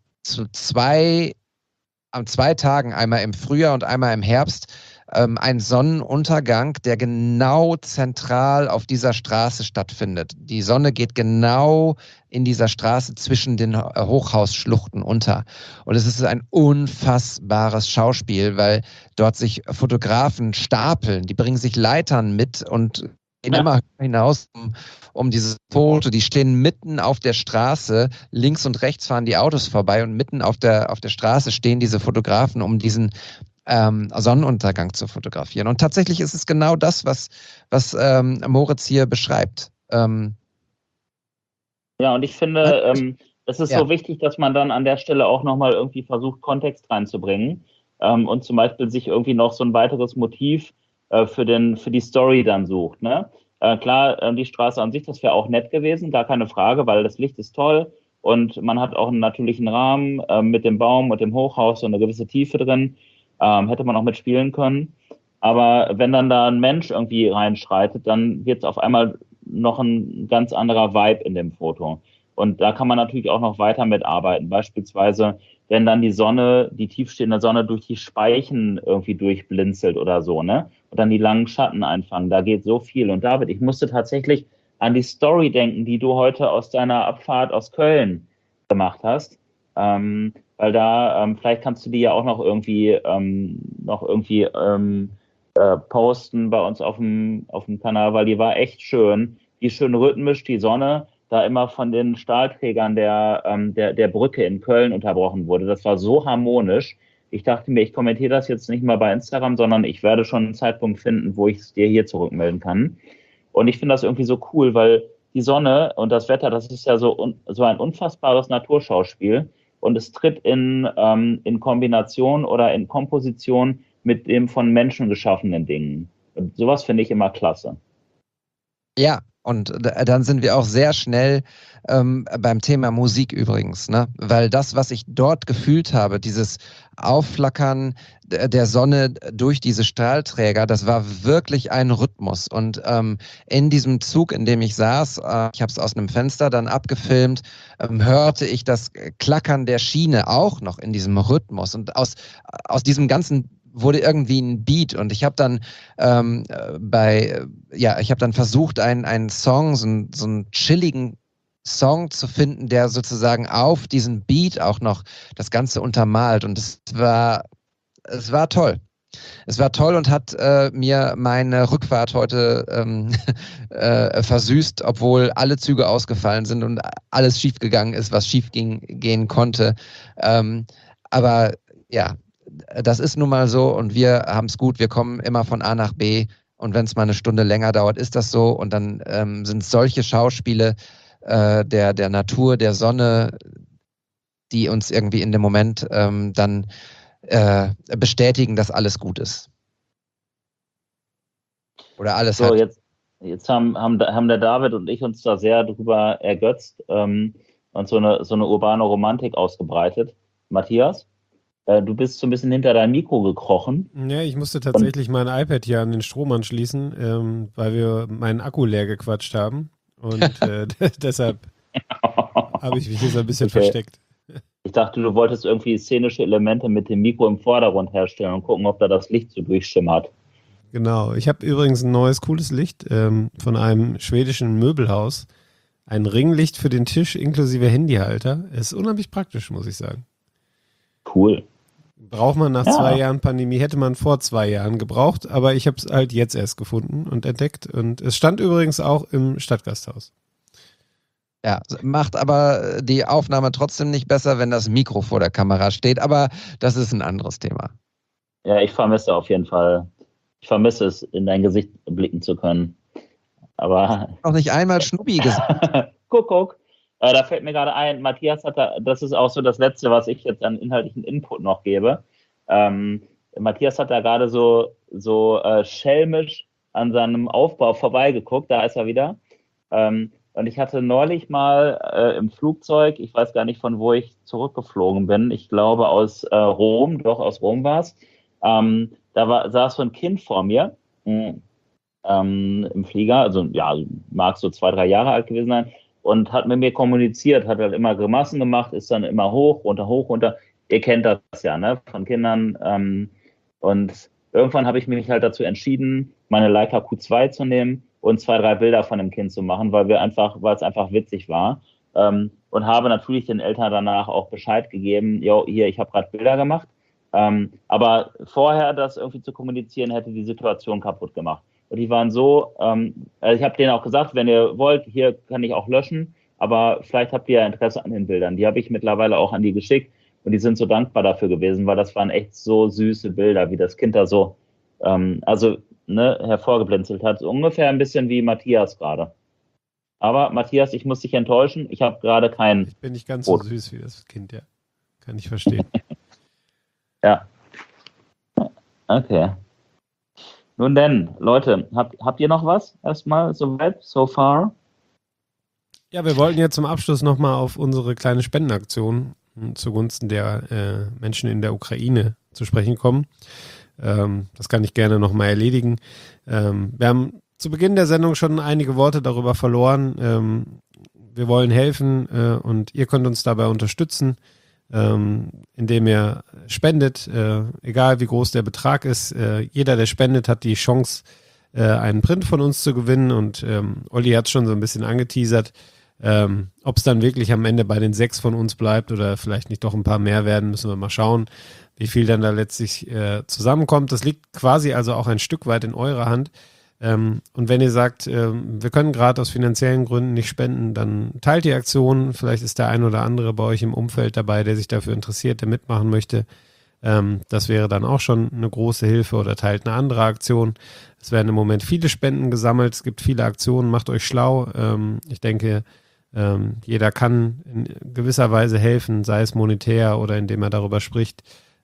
an 2 Tagen, einmal im Frühjahr und einmal im Herbst, ein Sonnenuntergang, der genau zentral auf dieser Straße stattfindet. Die Sonne geht genau in dieser Straße zwischen den Hochhausschluchten unter. Und es ist ein unfassbares Schauspiel, weil dort sich Fotografen stapeln, die bringen sich Leitern mit und gehen immer hinaus, um dieses Foto. Die stehen mitten auf der Straße, links und rechts fahren die Autos vorbei, und mitten auf der Straße stehen diese Fotografen, um diesen Sonnenuntergang zu fotografieren. Und tatsächlich ist es genau das, was Moritz hier beschreibt. Ja, und ich finde, es ist so wichtig, dass man dann an der Stelle auch nochmal irgendwie versucht, Kontext reinzubringen, und zum Beispiel sich irgendwie noch so ein weiteres Motiv für die Story dann sucht. Ne? Klar, die Straße an sich, das wäre auch nett gewesen, gar keine Frage, weil das Licht ist toll und man hat auch einen natürlichen Rahmen mit dem Baum und dem Hochhaus und eine gewisse Tiefe drin. Hätte man auch mitspielen können. Aber wenn dann da ein Mensch irgendwie reinschreitet, dann wird es auf einmal noch ein ganz anderer Vibe in dem Foto. Und da kann man natürlich auch noch weiter mitarbeiten. Beispielsweise, wenn dann die tiefstehende Sonne durch die Speichen irgendwie durchblinzelt oder so, ne? Und dann die langen Schatten einfangen. Da geht so viel. Und David, ich musste tatsächlich an die Story denken, die du heute aus deiner Abfahrt aus Köln gemacht hast. Weil da, vielleicht kannst du die ja auch noch irgendwie posten bei uns auf dem Kanal, weil die war echt schön. Die schön rhythmisch, die Sonne, da immer von den Stahlträgern der Brücke in Köln unterbrochen wurde. Das war so harmonisch. Ich dachte mir, ich kommentiere das jetzt nicht mal bei Instagram, sondern ich werde schon einen Zeitpunkt finden, wo ich es dir hier zurückmelden kann. Und ich finde das irgendwie so cool, weil die Sonne und das Wetter, das ist ja so ein unfassbares Naturschauspiel. Und es tritt in Kombination oder in Komposition mit dem von Menschen geschaffenen Dingen. Und sowas finde ich immer klasse. Ja, und dann sind wir auch sehr schnell beim Thema Musik übrigens, ne? Weil das, was ich dort gefühlt habe, dieses Aufflackern der Sonne durch diese Strahlträger, das war wirklich ein Rhythmus. Und in diesem Zug, in dem ich saß, ich habe es aus einem Fenster dann abgefilmt, hörte ich das Klackern der Schiene auch noch in diesem Rhythmus. Und aus diesem ganzen wurde irgendwie ein Beat und ich habe dann versucht, einen Song, so einen chilligen Song zu finden, der sozusagen auf diesen Beat auch noch das Ganze untermalt und es war toll. Es war toll und hat mir meine Rückfahrt heute versüßt, obwohl alle Züge ausgefallen sind und alles schiefgegangen ist, was schief gehen konnte. Aber ja, das ist nun mal so und wir haben es gut, wir kommen immer von A nach B und wenn es mal eine Stunde länger dauert, ist das so und dann sind es solche Schauspiele der Natur, der Sonne, die uns irgendwie in dem Moment dann bestätigen, dass alles gut ist. Oder alles so, hat. Jetzt haben der David und ich uns da sehr drüber ergötzt und so eine urbane Romantik ausgebreitet. Matthias? Du bist so ein bisschen hinter dein Mikro gekrochen. Ja, ich musste tatsächlich mein iPad hier an den Strom anschließen, weil wir meinen Akku leer gequatscht haben. Und deshalb habe ich mich hier so ein bisschen versteckt. Ich dachte, du wolltest irgendwie szenische Elemente mit dem Mikro im Vordergrund herstellen und gucken, ob da das Licht so durchschimmert. Genau. Ich habe übrigens ein neues, cooles Licht von einem schwedischen Möbelhaus. Ein Ringlicht für den Tisch inklusive Handyhalter. Ist unheimlich praktisch, muss ich sagen. Cool. Braucht man nach 2 Jahren Pandemie, hätte man vor 2 Jahren gebraucht, aber ich habe es halt jetzt erst gefunden und entdeckt. Und es stand übrigens auch im Stadtgasthaus. Ja, macht aber die Aufnahme trotzdem nicht besser, wenn das Mikro vor der Kamera steht, aber das ist ein anderes Thema. Ja, ich vermisse auf jeden Fall. Ich vermisse es, in dein Gesicht blicken zu können. Aber noch nicht einmal Schnubi gesagt. Guck. Da fällt mir gerade ein, Matthias das ist auch so das Letzte, was ich jetzt an inhaltlichen Input noch gebe. Matthias hat da gerade so schelmisch an seinem Aufbau vorbeigeguckt, da ist er wieder. Und ich hatte neulich mal im Flugzeug, ich weiß gar nicht, von wo ich zurückgeflogen bin, ich glaube aus Rom war es, saß so ein Kind vor mir im Flieger, also ja, mag so 2, 3 Jahre alt gewesen sein, und hat mit mir kommuniziert, hat halt immer Grimassen gemacht, ist dann immer hoch, runter. Ihr kennt das ja, ne, von Kindern. Und irgendwann habe ich mich halt dazu entschieden, meine Leica Q2 zu nehmen und 2, 3 Bilder von dem Kind zu machen, weil es einfach witzig war. Und habe natürlich den Eltern danach auch Bescheid gegeben, ich habe gerade Bilder gemacht. Aber vorher das irgendwie zu kommunizieren, hätte die Situation kaputt gemacht. Und die waren so, ich habe denen auch gesagt, wenn ihr wollt, hier kann ich auch löschen, aber vielleicht habt ihr ja Interesse an den Bildern. Die habe ich mittlerweile auch an die geschickt und die sind so dankbar dafür gewesen, weil das waren echt so süße Bilder, wie das Kind da so hervorgeblinzelt hat. So ungefähr ein bisschen wie Matthias gerade. Aber Matthias, ich muss dich enttäuschen, ich habe gerade keinen. Ich bin nicht ganz so süß wie das Kind, ja. Kann ich verstehen. Ja. Okay. Nun denn, Leute, habt ihr noch was erstmal soweit, so far? Ja, wir wollten jetzt zum Abschluss nochmal auf unsere kleine Spendenaktion zugunsten der Menschen in der Ukraine zu sprechen kommen. Das kann ich gerne nochmal erledigen. Wir haben zu Beginn der Sendung schon einige Worte darüber verloren. wir wollen helfen und ihr könnt uns dabei unterstützen, indem ihr spendet, egal wie groß der Betrag ist. Jeder, der spendet, hat die Chance, einen Print von uns zu gewinnen und Olli hat es schon so ein bisschen angeteasert. Ob es dann wirklich am Ende bei den 6 von uns bleibt oder vielleicht nicht doch ein paar mehr werden, müssen wir mal schauen, wie viel dann da letztlich zusammenkommt. Das liegt quasi also auch ein Stück weit in eurer Hand. Und wenn ihr sagt, wir können gerade aus finanziellen Gründen nicht spenden, dann teilt die Aktion. Vielleicht ist der ein oder andere bei euch im Umfeld dabei, der sich dafür interessiert, der mitmachen möchte. Das wäre dann auch schon eine große Hilfe, oder teilt eine andere Aktion. Es werden im Moment viele Spenden gesammelt, es gibt viele Aktionen, macht euch schlau. Ich denke, jeder kann in gewisser Weise helfen, sei es monetär oder indem er darüber spricht.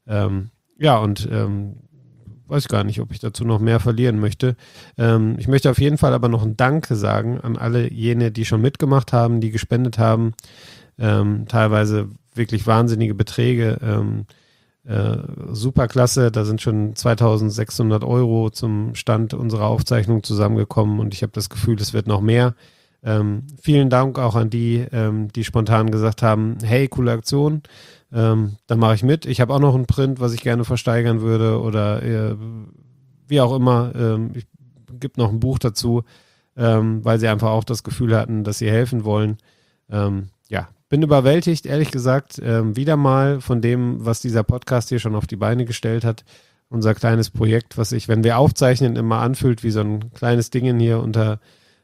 Weiß gar nicht, ob ich dazu noch mehr verlieren möchte. Ich möchte auf jeden Fall aber noch ein Danke sagen an alle jene, die schon mitgemacht haben, die gespendet haben. Teilweise wirklich wahnsinnige Beträge. Superklasse, da sind schon 2.600 € zum Stand unserer Aufzeichnung zusammengekommen und ich habe das Gefühl, es wird noch mehr. Vielen Dank auch an die, die spontan gesagt haben, hey, coole Aktion, dann mache ich mit. Ich habe auch noch einen Print, was ich gerne versteigern würde oder wie auch immer. Ich gebe noch ein Buch dazu, weil sie einfach auch das Gefühl hatten, dass sie helfen wollen. Bin überwältigt, ehrlich gesagt, wieder mal von dem, was dieser Podcast hier schon auf die Beine gestellt hat. Unser kleines Projekt, was sich, wenn wir aufzeichnen, immer anfühlt wie so ein kleines Ding hier unter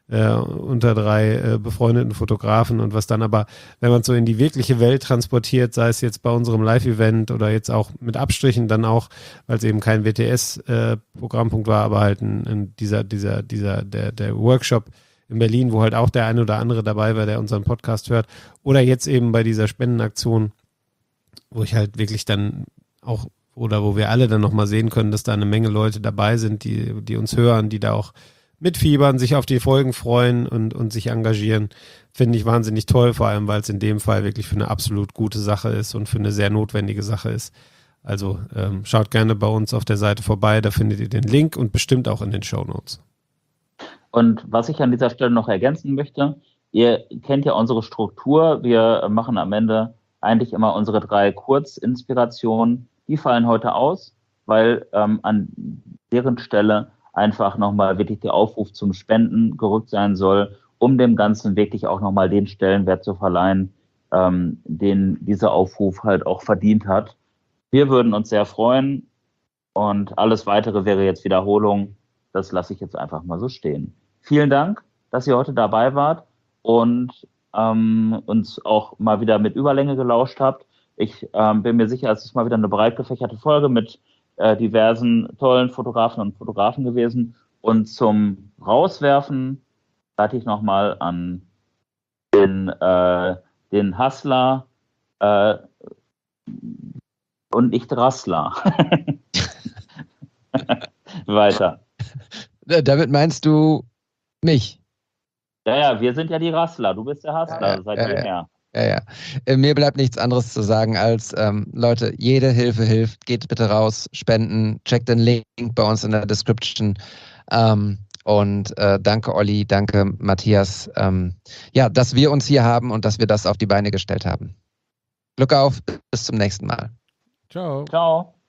3 befreundeten Fotografen und was dann aber, wenn man so in die wirkliche Welt transportiert, sei es jetzt bei unserem Live-Event oder jetzt auch mit Abstrichen dann auch, weil es eben kein WTS-Programmpunkt war, aber halt der Workshop in Berlin, wo halt auch der eine oder andere dabei war, der unseren Podcast hört. Oder jetzt eben bei dieser Spendenaktion, wo ich halt wirklich dann auch, oder wo wir alle dann nochmal sehen können, dass da eine Menge Leute dabei sind, die uns hören, die da auch mitfiebern, sich auf die Folgen freuen und sich engagieren. Finde ich wahnsinnig toll, vor allem, weil es in dem Fall wirklich für eine absolut gute Sache ist und für eine sehr notwendige Sache ist. Also schaut gerne bei uns auf der Seite vorbei, da findet ihr den Link und bestimmt auch in den Shownotes. Und was ich an dieser Stelle noch ergänzen möchte, ihr kennt ja unsere Struktur. Wir machen am Ende eigentlich immer unsere 3 Kurzinspirationen. Die fallen heute aus, weil an deren Stelle einfach nochmal wirklich der Aufruf zum Spenden gerückt sein soll, um dem Ganzen wirklich auch nochmal den Stellenwert zu verleihen, den dieser Aufruf halt auch verdient hat. Wir würden uns sehr freuen und alles Weitere wäre jetzt Wiederholung. Das lasse ich jetzt einfach mal so stehen. Vielen Dank, dass ihr heute dabei wart und uns auch mal wieder mit Überlänge gelauscht habt. Ich bin mir sicher, es ist mal wieder eine breit gefächerte Folge mit diversen tollen Fotografen und Fotografen gewesen. Und zum Rauswerfen leite ich nochmal an den Hustler und nicht Rassler. Weiter. Damit meinst du mich? Ja, wir sind ja die Rassler. Du bist der Hustler seit jeher. Ja. Mir bleibt nichts anderes zu sagen als, Leute, jede Hilfe hilft. Geht bitte raus, spenden, checkt den Link bei uns in der Description. Danke Olli, danke Matthias, dass wir uns hier haben und dass wir das auf die Beine gestellt haben. Glück auf, bis zum nächsten Mal. Ciao. Ciao.